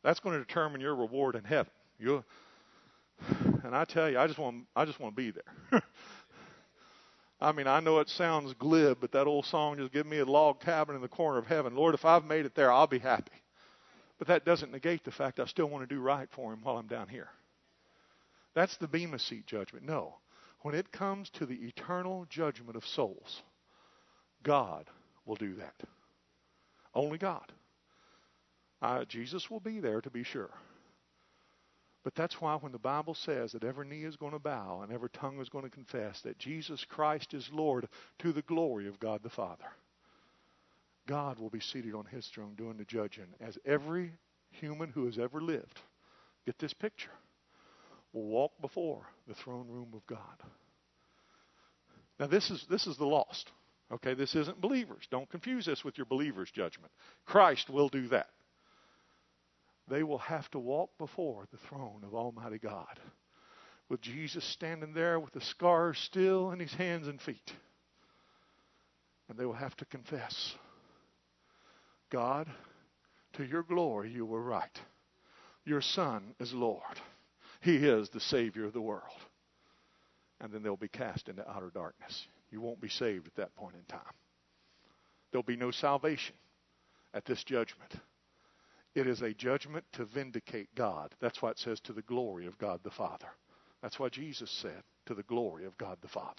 That's going to determine your reward in heaven. You'll, and I tell you, I just want, I just want to be there. I mean, I know it sounds glib, but that old song, just give me a log cabin in the corner of heaven. Lord, if I've made it there, I'll be happy. But that doesn't negate the fact I still want to do right for him while I'm down here. That's the Bema Seat judgment. No. When it comes to the eternal judgment of souls, God will do that. Only God. Uh, Jesus will be there to be sure. But that's why when the Bible says that every knee is going to bow and every tongue is going to confess that Jesus Christ is Lord to the glory of God the Father, God will be seated on his throne doing the judging as every human who has ever lived, get this picture, will walk before the throne room of God. Now this is this is the lost. Okay, this isn't believers. Don't confuse this with your believers' judgment. Christ will do that. They will have to walk before the throne of Almighty God with Jesus standing there with the scars still in his hands and feet. And they will have to confess, God, to your glory you were right. Your Son is Lord. He is the Savior of the world. And then they'll be cast into outer darkness. You won't be saved at that point in time. There'll be no salvation at this judgment. It is a judgment to vindicate God. That's why it says to the glory of God the Father. That's why Jesus said to the glory of God the Father.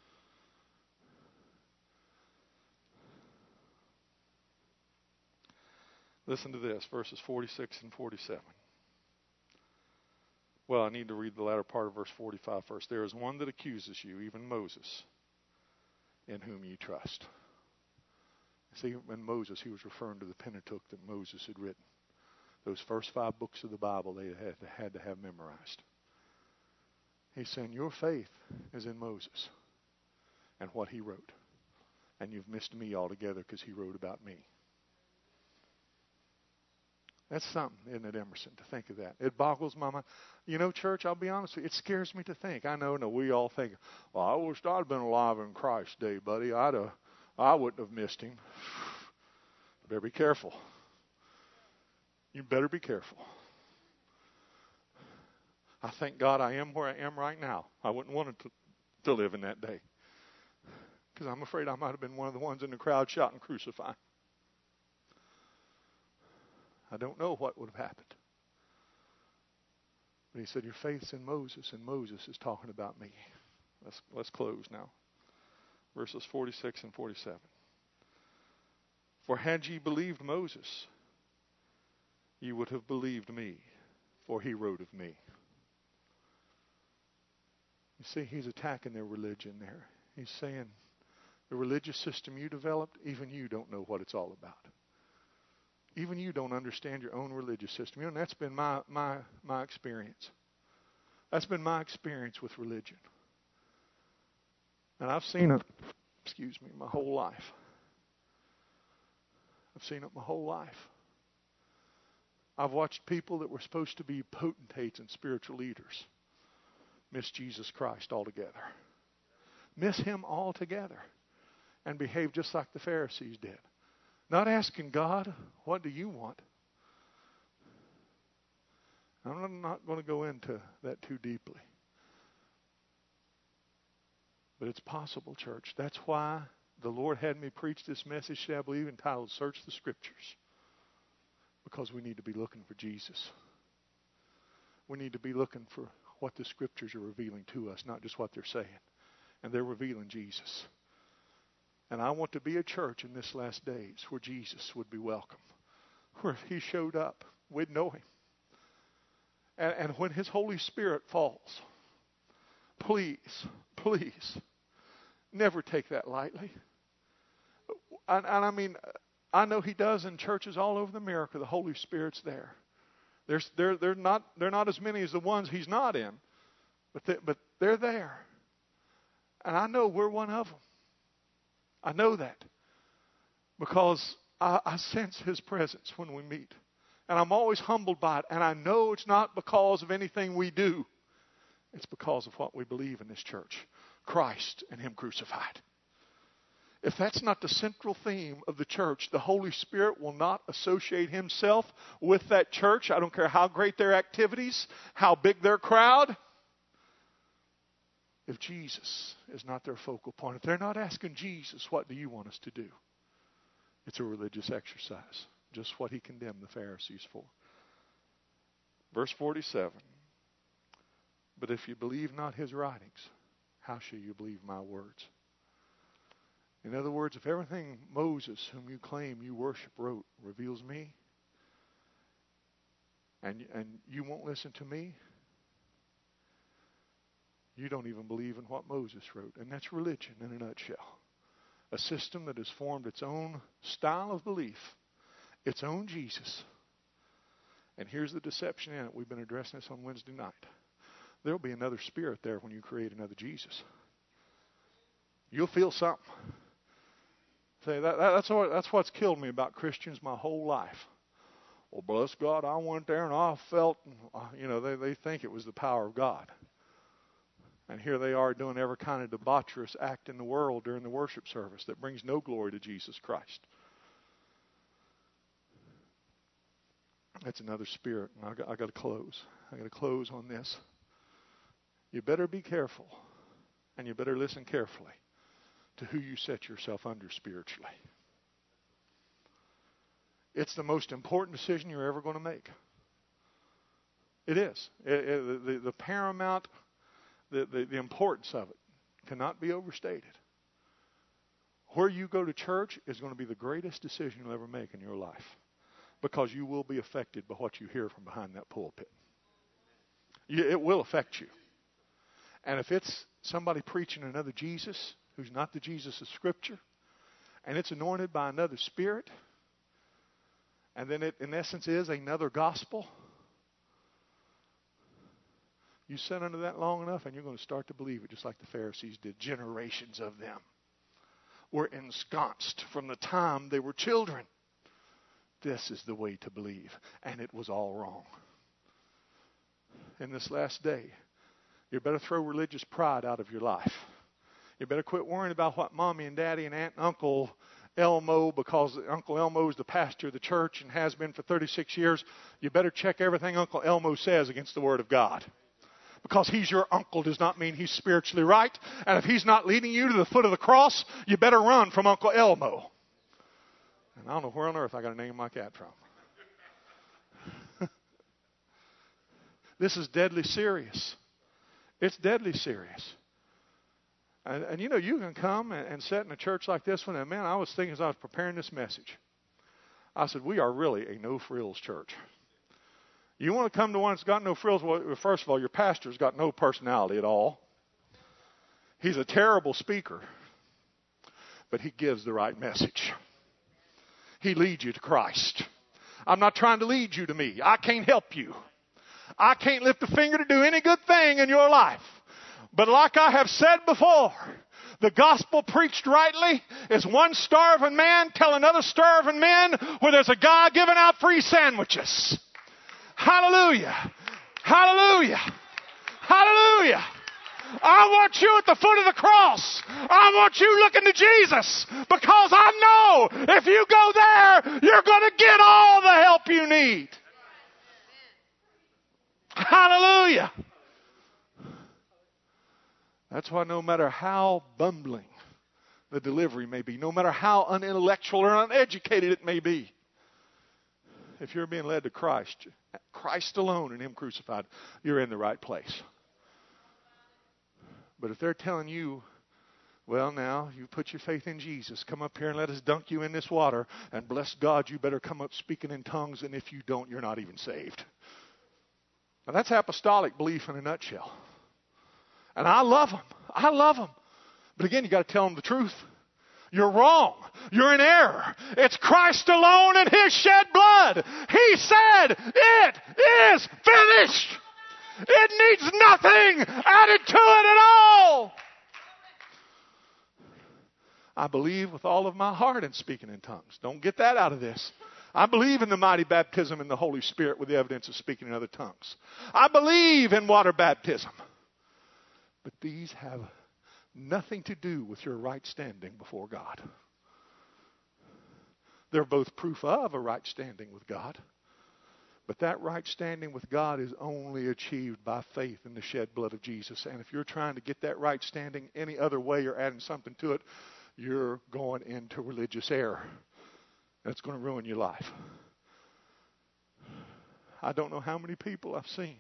Listen to this, verses forty-six and forty-seven. Well, I need to read the latter part of verse forty-five first. There is one that accuses you, even Moses, in whom you trust. See, when Moses, he was referring to the Pentateuch that Moses had written. Those first five books of the Bible they had to, had to have memorized. He's saying your faith is in Moses and what he wrote. And you've missed me altogether because he wrote about me. That's something, isn't it, Emerson, to think of that. It boggles my mind. You know, church, I'll be honest with you, it scares me to think. I know, no, we all think, well, I wish I'd been alive in Christ's day, buddy. I'd have, I wouldn't have missed him. You better be careful. You better be careful. I thank God I am where I am right now. I wouldn't want to, to live in that day. Because I'm afraid I might have been one of the ones in the crowd shouting, crucify. I don't know what would have happened. But he said, your faith's in Moses, and Moses is talking about me. Let's, let's close now. Verses forty-six and forty-seven. For had ye believed Moses, ye would have believed me, for he wrote of me. You see, he's attacking their religion there. He's saying, the religious system you developed, even you don't know what it's all about. Even you don't understand your own religious system. You know, and that's been my, my, my experience. That's been my experience with religion. And I've seen it, excuse me, my whole life. I've seen it my whole life. I've watched people that were supposed to be potentates and spiritual leaders miss Jesus Christ altogether. Miss him altogether. And behave just like the Pharisees did. Not asking God, what do you want? I'm not going to go into that too deeply. But it's possible, church. That's why the Lord had me preach this message, I believe, entitled Search the Scriptures. Because we need to be looking for Jesus. We need to be looking for what the Scriptures are revealing to us, not just what they're saying. And they're revealing Jesus. And I want to be a church in this last days where Jesus would be welcome. Where if he showed up, we'd know him. And, and when his Holy Spirit falls, please, please, never take that lightly. And, and I mean, I know he does in churches all over America. The Holy Spirit's there. There's, they're, they're, not, they're not as many as the ones he's not in. But, they, but they're there. And I know we're one of them. I know that. Because I, I sense his presence when we meet. And I'm always humbled by it. And I know it's not because of anything we do. It's because of what we believe in this church. Christ and him crucified. If that's not the central theme of the church, the Holy Spirit will not associate himself with that church. I don't care how great their activities, how big their crowd. If Jesus is not their focal point, if they're not asking Jesus, what do you want us to do? It's a religious exercise. Just what he condemned the Pharisees for. Verse forty-seven. But if you believe not his writings, how shall you believe my words? In other words, if everything Moses, whom you claim you worship, wrote, reveals me, and, and you won't listen to me, you don't even believe in what Moses wrote. And that's religion in a nutshell. A system that has formed its own style of belief, its own Jesus. And here's the deception in it. We've been addressing this on Wednesday night. There'll be another spirit there when you create another Jesus. You'll feel something. Say that, that, that's what that's what's killed me about Christians my whole life. Well, bless God, I went there and I felt, you know, they, they think it was the power of God. And here they are doing every kind of debaucherous act in the world during the worship service that brings no glory to Jesus Christ. That's another spirit. And I got, I got to close. I got to close on this. You better be careful, and you better listen carefully to who you set yourself under spiritually. It's the most important decision you're ever going to make. It is. It, it, the, the paramount, the, the, the importance of it cannot be overstated. Where you go to church is going to be the greatest decision you'll ever make in your life, because you will be affected by what you hear from behind that pulpit. You, it will affect you. And if it's somebody preaching another Jesus who's not the Jesus of Scripture, and it's anointed by another spirit, and then it in essence is another gospel, you sit under that long enough and you're going to start to believe it, just like the Pharisees did. Generations of them were ensconced from the time they were children. This is the way to believe. And it was all wrong. In this last day, you better throw religious pride out of your life. You better quit worrying about what mommy and daddy and aunt and uncle Elmo, because Uncle Elmo is the pastor of the church and has been for thirty-six years. You better check everything Uncle Elmo says against the Word of God. Because he's your uncle does not mean he's spiritually right. And if he's not leading you to the foot of the cross, you better run from Uncle Elmo. And I don't know where on earth I got a name like that from. This is deadly serious. It's deadly serious. And, and you know, you can come and, and sit in a church like this one. And man, I was thinking as I was preparing this message, I said, we are really a no-frills church. You want to come to one that's got no frills? Well, first of all, your pastor's got no personality at all. He's a terrible speaker, but he gives the right message. He leads you to Christ. I'm not trying to lead you to me. I can't help you. I can't lift a finger to do any good thing in your life. But like I have said before, the gospel preached rightly is one starving man telling another starving man where there's a guy giving out free sandwiches. Hallelujah. Hallelujah. Hallelujah. I want you at the foot of the cross. I want you looking to Jesus, because I know if you go there, you're going to get all the help you need. Hallelujah. That's why no matter how bumbling the delivery may be, no matter how unintellectual or uneducated it may be, if you're being led to Christ, Christ alone and Him crucified, you're in the right place. But if they're telling you, well, now, you put your faith in Jesus, come up here and let us dunk you in this water, and bless God, you better come up speaking in tongues, and if you don't, you're not even saved. Now, that's apostolic belief in a nutshell. And I love them. I love them. But again, you got to tell them the truth. You're wrong. You're in error. It's Christ alone and His shed blood. He said, it is finished. It needs nothing added to it at all. I believe with all of my heart in speaking in tongues. Don't get that out of this. I believe in the mighty baptism in the Holy Spirit with the evidence of speaking in other tongues. I believe in water baptism. But these have nothing to do with your right standing before God. They're both proof of a right standing with God. But that right standing with God is only achieved by faith in the shed blood of Jesus. And if you're trying to get that right standing any other way or adding something to it, you're going into religious error. That's going to ruin your life. I don't know how many people I've seen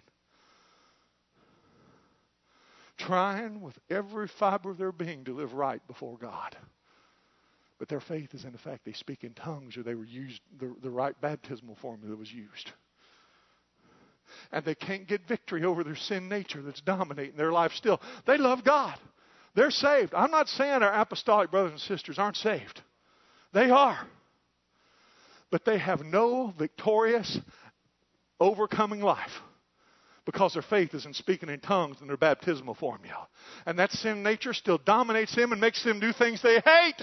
trying with every fiber of their being to live right before God. But their faith is in the fact they speak in tongues, or they were used the, the right baptismal formula was used. And they can't get victory over their sin nature that's dominating their life still. They love God. They're saved. I'm not saying our apostolic brothers and sisters aren't saved. They are. But they have no victorious, overcoming life because their faith is in speaking in tongues and their baptismal formula. And that sin nature still dominates them and makes them do things they hate.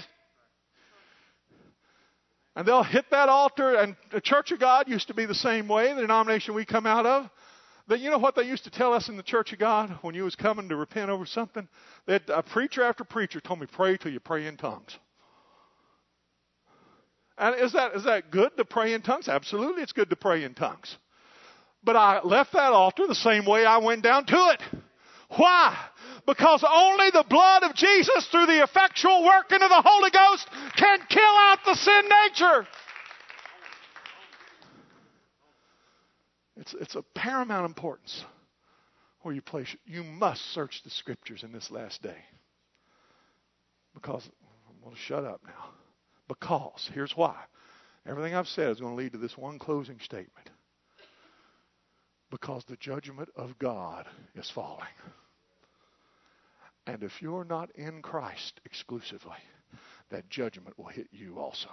And they'll hit that altar, and the Church of God used to be the same way, the denomination we come out of. But you know what they used to tell us in the Church of God when you was coming to repent over something? That a preacher after preacher told me, pray till you pray in tongues. And is that is that good to pray in tongues? Absolutely, it's good to pray in tongues. But I left that altar the same way I went down to it. Why? Because only the blood of Jesus through the effectual working of the Holy Ghost can kill out the sin nature. It's, it's of paramount importance where you place. You must search the Scriptures in this last day. Because, I'm going to shut up now. Because, here's why. Everything I've said is going to lead to this one closing statement. Because the judgment of God is falling. And if you're not in Christ exclusively, that judgment will hit you also.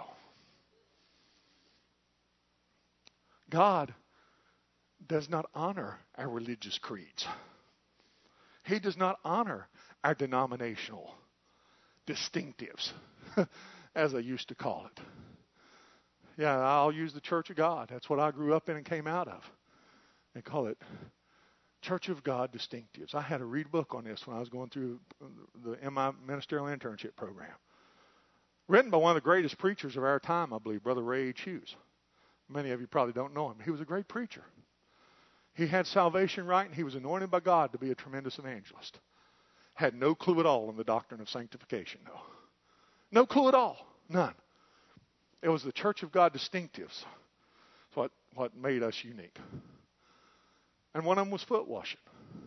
God does not honor our religious creeds. He does not honor our denominational distinctives, as I used to call it. Yeah, I'll use the Church of God. That's what I grew up in and came out of. They call it Church of God distinctives. I had to read a book on this when I was going through the M I Ministerial Internship Program. Written by one of the greatest preachers of our time, I believe, Brother Ray H. Hughes. Many of you probably don't know him. He was a great preacher. He had salvation right, and he was anointed by God to be a tremendous evangelist. Had no clue at all in the doctrine of sanctification, though. No clue at all. None. It was the Church of God distinctives. It's what, what made us unique. And one of them was foot washing.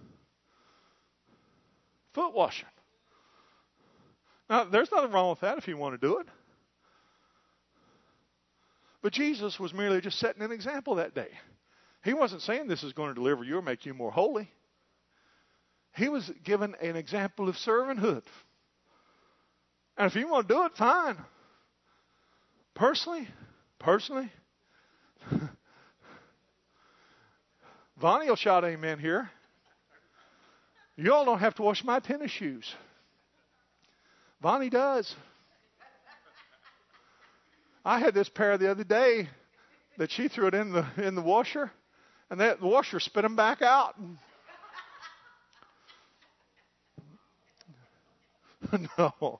Foot washing. Now, there's nothing wrong with that if you want to do it. But Jesus was merely just setting an example that day. He wasn't saying this is going to deliver you or make you more holy. He was giving an example of servanthood. And if you want to do it, fine. Personally, personally, Vonnie will shout amen here. You all don't have to wash my tennis shoes. Vonnie does. I had this pair the other day that she threw it in the in the washer, and that the washer spit them back out. No.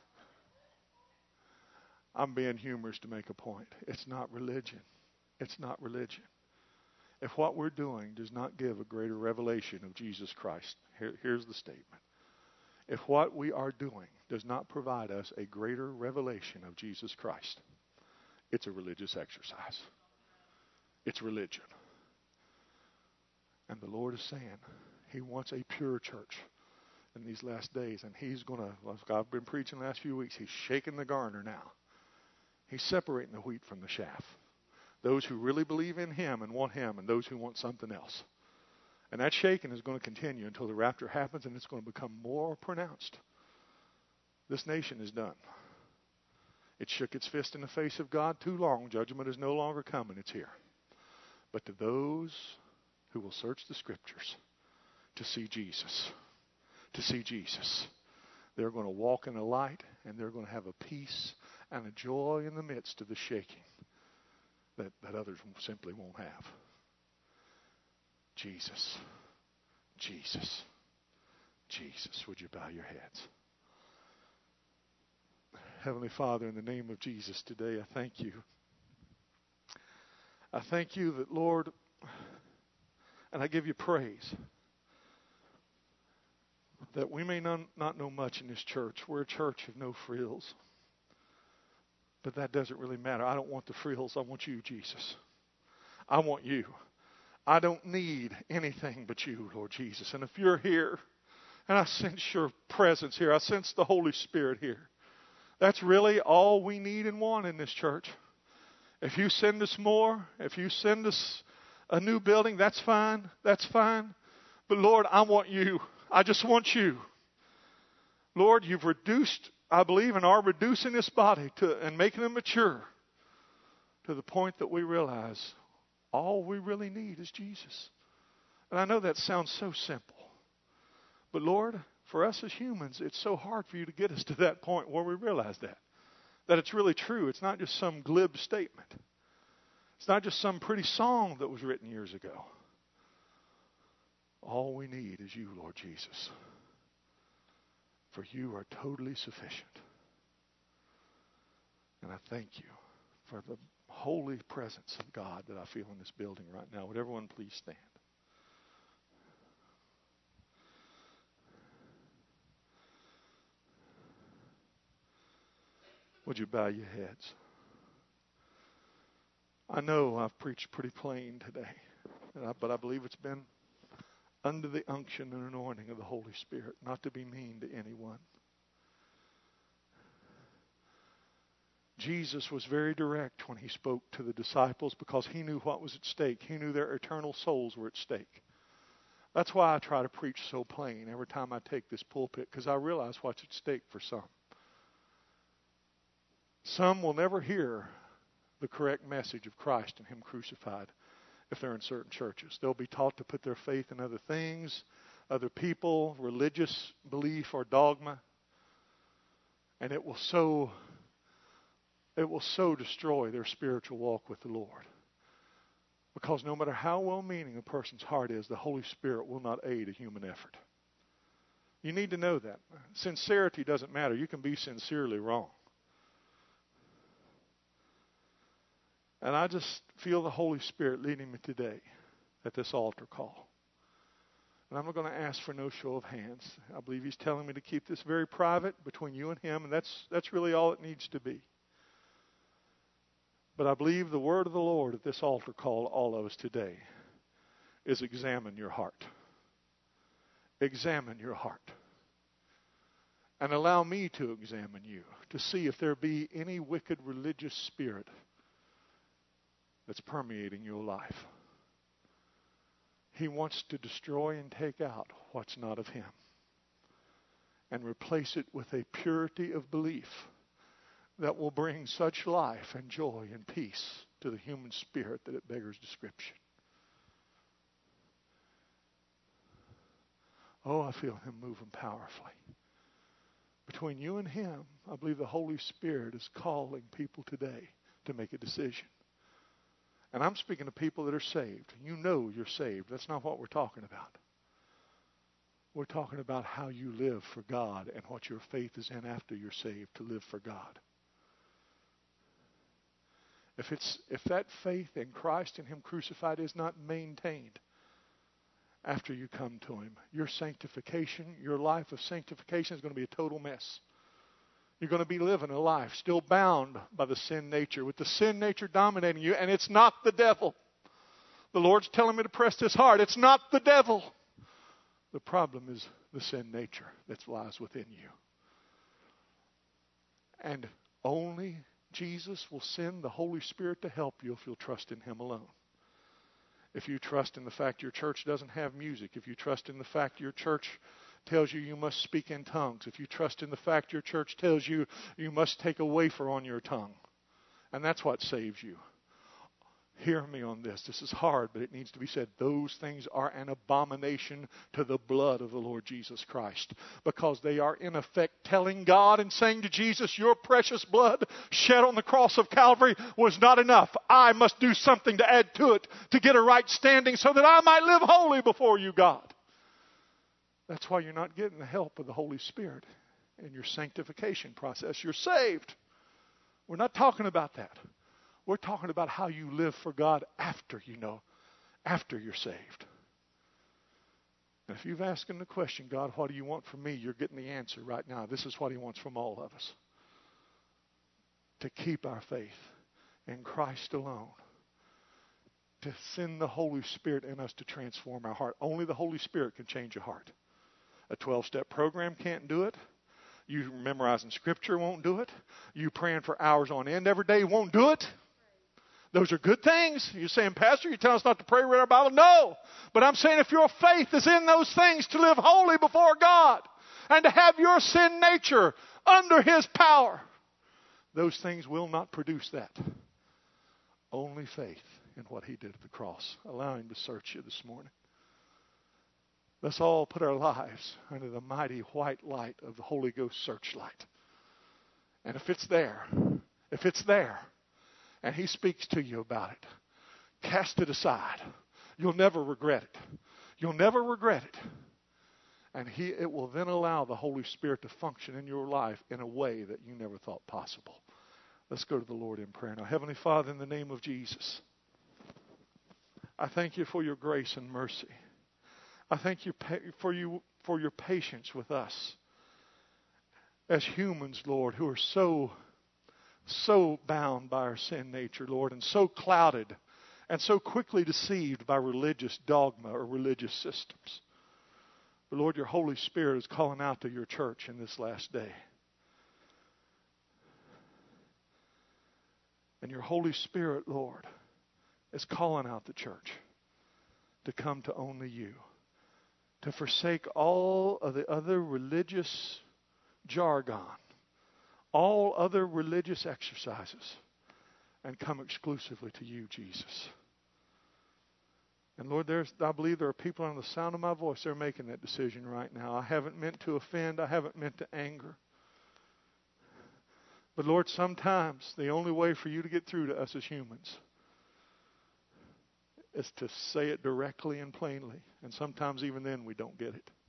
I'm being humorous to make a point. It's not religion. It's not religion. If what we're doing does not give a greater revelation of Jesus Christ, here, here's the statement. If what we are doing does not provide us a greater revelation of Jesus Christ, it's a religious exercise. It's religion. And the Lord is saying He wants a pure church in these last days. And He's going to, like I've been preaching the last few weeks, He's shaking the garner now. He's separating the wheat from the chaff. Those who really believe in Him and want Him, and those who want something else. And that shaking is going to continue until the rapture happens, and it's going to become more pronounced. This nation is done. It shook its fist in the face of God too long. Judgment is no longer coming. It's here. But to those who will search the Scriptures to see Jesus, to see Jesus, they're going to walk in the light, and they're going to have a peace and a joy in the midst of the shaking that, that others simply won't have. Jesus, Jesus, Jesus. Would you bow your heads? Heavenly Father, in the name of Jesus today, I thank you. I thank you that, Lord, and I give you praise, that we may not, not know much in this church. We're a church of no frills. But that doesn't really matter. I don't want the frills. I want you, Jesus. I want you. I don't need anything but you, Lord Jesus. And if you're here, and I sense your presence here, I sense the Holy Spirit here, that's really all we need and want in this church. If you send us more, if you send us a new building, that's fine. That's fine. But Lord, I want you. I just want you. Lord, you've reduced, I believe, and are reducing this body to and making it mature to the point that we realize all we really need is Jesus. And I know that sounds so simple. But Lord, for us as humans, it's so hard for you to get us to that point where we realize that. That it's really true. It's not just some glib statement. It's not just some pretty song that was written years ago. All we need is you, Lord Jesus. For you are totally sufficient. And I thank you for the holy presence of God that I feel in this building right now. Would everyone please stand? Would you bow your heads? I know I've preached pretty plain today, but I believe it's been under the unction and anointing of the Holy Spirit, not to be mean to anyone. Jesus was very direct when he spoke to the disciples because he knew what was at stake. He knew their eternal souls were at stake. That's why I try to preach so plain every time I take this pulpit, because I realize what's at stake for some. Some will never hear the correct message of Christ and Him crucified if they're in certain churches. They'll be taught to put their faith in other things, other people, religious belief or dogma. And it will so, it will so destroy their spiritual walk with the Lord. Because no matter how well-meaning a person's heart is, the Holy Spirit will not aid a human effort. You need to know that. Sincerity doesn't matter. You can be sincerely wrong. And I just feel the Holy Spirit leading me today at this altar call. And I'm not going to ask for no show of hands. I believe He's telling me to keep this very private between you and Him, and that's that's really all it needs to be. But I believe the word of the Lord at this altar call to all of us today is examine your heart. Examine your heart. And allow me to examine you to see if there be any wicked religious spirit that's permeating your life. He wants to destroy and take out what's not of Him and replace it with a purity of belief that will bring such life and joy and peace to the human spirit that it beggars description. Oh, I feel Him moving powerfully. Between you and Him, I believe the Holy Spirit is calling people today to make a decision. And I'm speaking to people that are saved. You know you're saved. That's not what we're talking about. We're talking about how you live for God and what your faith is in after you're saved to live for God. If it's if that faith in Christ and Him crucified is not maintained after you come to Him, your sanctification, your life of sanctification is going to be a total mess. You're going to be living a life still bound by the sin nature, with the sin nature dominating you, and it's not the devil. The Lord's telling me to press this hard. It's not the devil. The problem is the sin nature that lies within you. And only Jesus will send the Holy Spirit to help you if you'll trust in Him alone. If you trust in the fact your church doesn't have music, if you trust in the fact your church tells you you must speak in tongues, if you trust in the fact your church tells you you must take a wafer on your tongue, and that's what saves you. Hear me on this. This is hard, but it needs to be said. Those things are an abomination to the blood of the Lord Jesus Christ, because they are in effect telling God and saying to Jesus, your precious blood shed on the cross of Calvary was not enough. I must do something to add to it to get a right standing so that I might live holy before you, God. That's why you're not getting the help of the Holy Spirit in your sanctification process. You're saved. We're not talking about that. We're talking about how you live for God after you know, after you're saved. And if you've asked him the question, God, what do you want from me? You're getting the answer right now. This is what he wants from all of us. To keep our faith in Christ alone. To send the Holy Spirit in us to transform our heart. Only the Holy Spirit can change a heart. A twelve-step program can't do it. You memorizing Scripture won't do it. You praying for hours on end every day won't do it. Those are good things. You're saying, Pastor, you're telling us not to pray, read our Bible? No. But I'm saying if your faith is in those things to live holy before God and to have your sin nature under his power, those things will not produce that. Only faith in what he did at the cross. Allow him to search you this morning. Let's all put our lives under the mighty white light of the Holy Ghost searchlight. And if it's there, if it's there, and he speaks to you about it, cast it aside. You'll never regret it. You'll never regret it. And he, it will then allow the Holy Spirit to function in your life in a way that you never thought possible. Let's go to the Lord in prayer now. Heavenly Father, in the name of Jesus, I thank you for your grace and mercy. I thank you for you for your patience with us as humans, Lord, who are so, so bound by our sin nature, Lord, and so clouded and so quickly deceived by religious dogma or religious systems. But Lord, your Holy Spirit is calling out to your church in this last day. And your Holy Spirit, Lord, is calling out the church to come to only you, to forsake all of the other religious jargon, all other religious exercises, and come exclusively to you, Jesus. And Lord, there's, I believe there are people on the sound of my voice that are making that decision right now. I haven't meant to offend. I haven't meant to anger. But Lord, sometimes the only way for you to get through to us as humans is to say it directly and plainly. And sometimes even then we don't get it.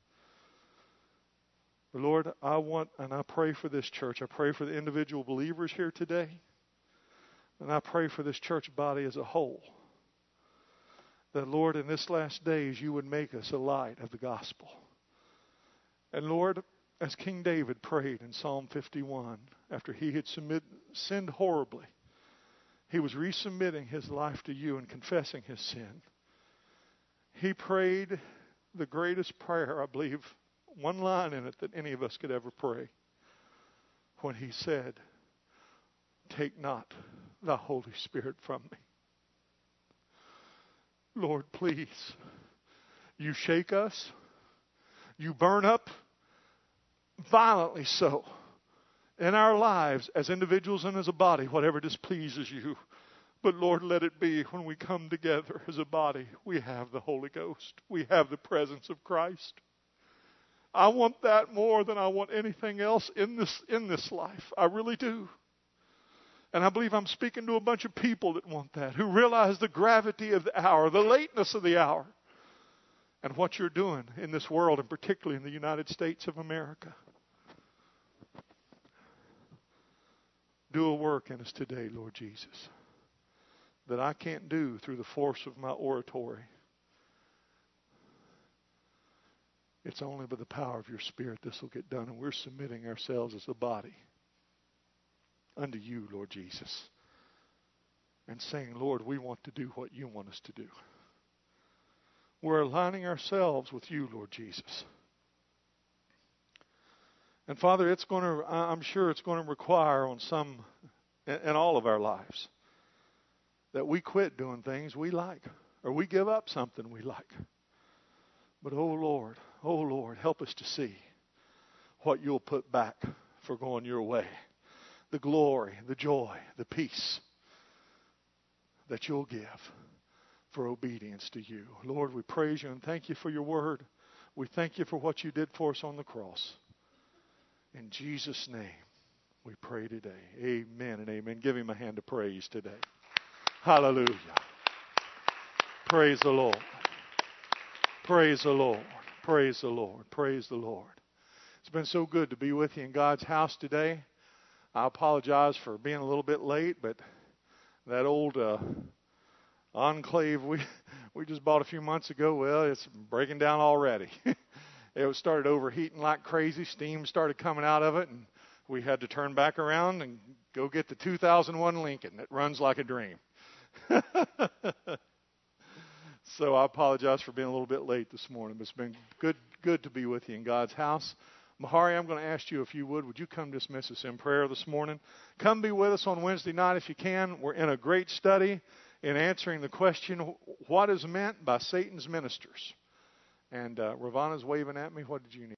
But Lord, I want and I pray for this church. I pray for the individual believers here today. And I pray for this church body as a whole. That, Lord, in this last days you would make us a light of the gospel. And Lord, as King David prayed in Psalm fifty-one, after he had submit, sinned horribly, he was resubmitting his life to you and confessing his sin. He prayed the greatest prayer, I believe, one line in it that any of us could ever pray, when he said, "Take not the Holy Spirit from me." Lord, please, you shake us. You burn up violently so in our lives as individuals and as a body, whatever displeases you. But Lord, let it be when we come together as a body, we have the Holy Ghost. We have the presence of Christ. I want that more than I want anything else in this, in this life. I really do. And I believe I'm speaking to a bunch of people that want that, who realize the gravity of the hour, the lateness of the hour, and what you're doing in this world, and particularly in the United States of America. Do a work in us today, Lord Jesus, that I can't do through the force of my oratory. It's only by the power of your Spirit this will get done, and we're submitting ourselves as a body unto you, Lord Jesus, and saying, Lord, we want to do what you want us to do. We're aligning ourselves with you, Lord Jesus. And Father, it's going to, I'm sure it's going to require on some, in all of our lives, that we quit doing things we like, or we give up something we like. But oh Lord, oh Lord, help us to see what you'll put back for going your way. The glory, the joy, the peace that you'll give for obedience to you. Lord, we praise you and thank you for your word. We thank you for what you did for us on the cross. In Jesus' name, we pray today. Amen and amen. Give him a hand of praise today. Hallelujah. Praise the Lord. Praise the Lord. Praise the Lord. Praise the Lord. It's been so good to be with you in God's house today. I apologize for being a little bit late, but that old uh, enclave we we just bought a few months ago, well, it's breaking down already. It was started overheating like crazy. Steam started coming out of it, and we had to turn back around and go get the two thousand one Lincoln that runs like a dream. So I apologize for being a little bit late this morning, but it's been good good to be with you in God's house. Mahari, I'm going to ask you if you would, would you come dismiss us in prayer this morning? Come be with us on Wednesday night if you can. We're in a great study in answering the question, what is meant by Satan's ministers? And uh, Ravana's waving at me. What did you need?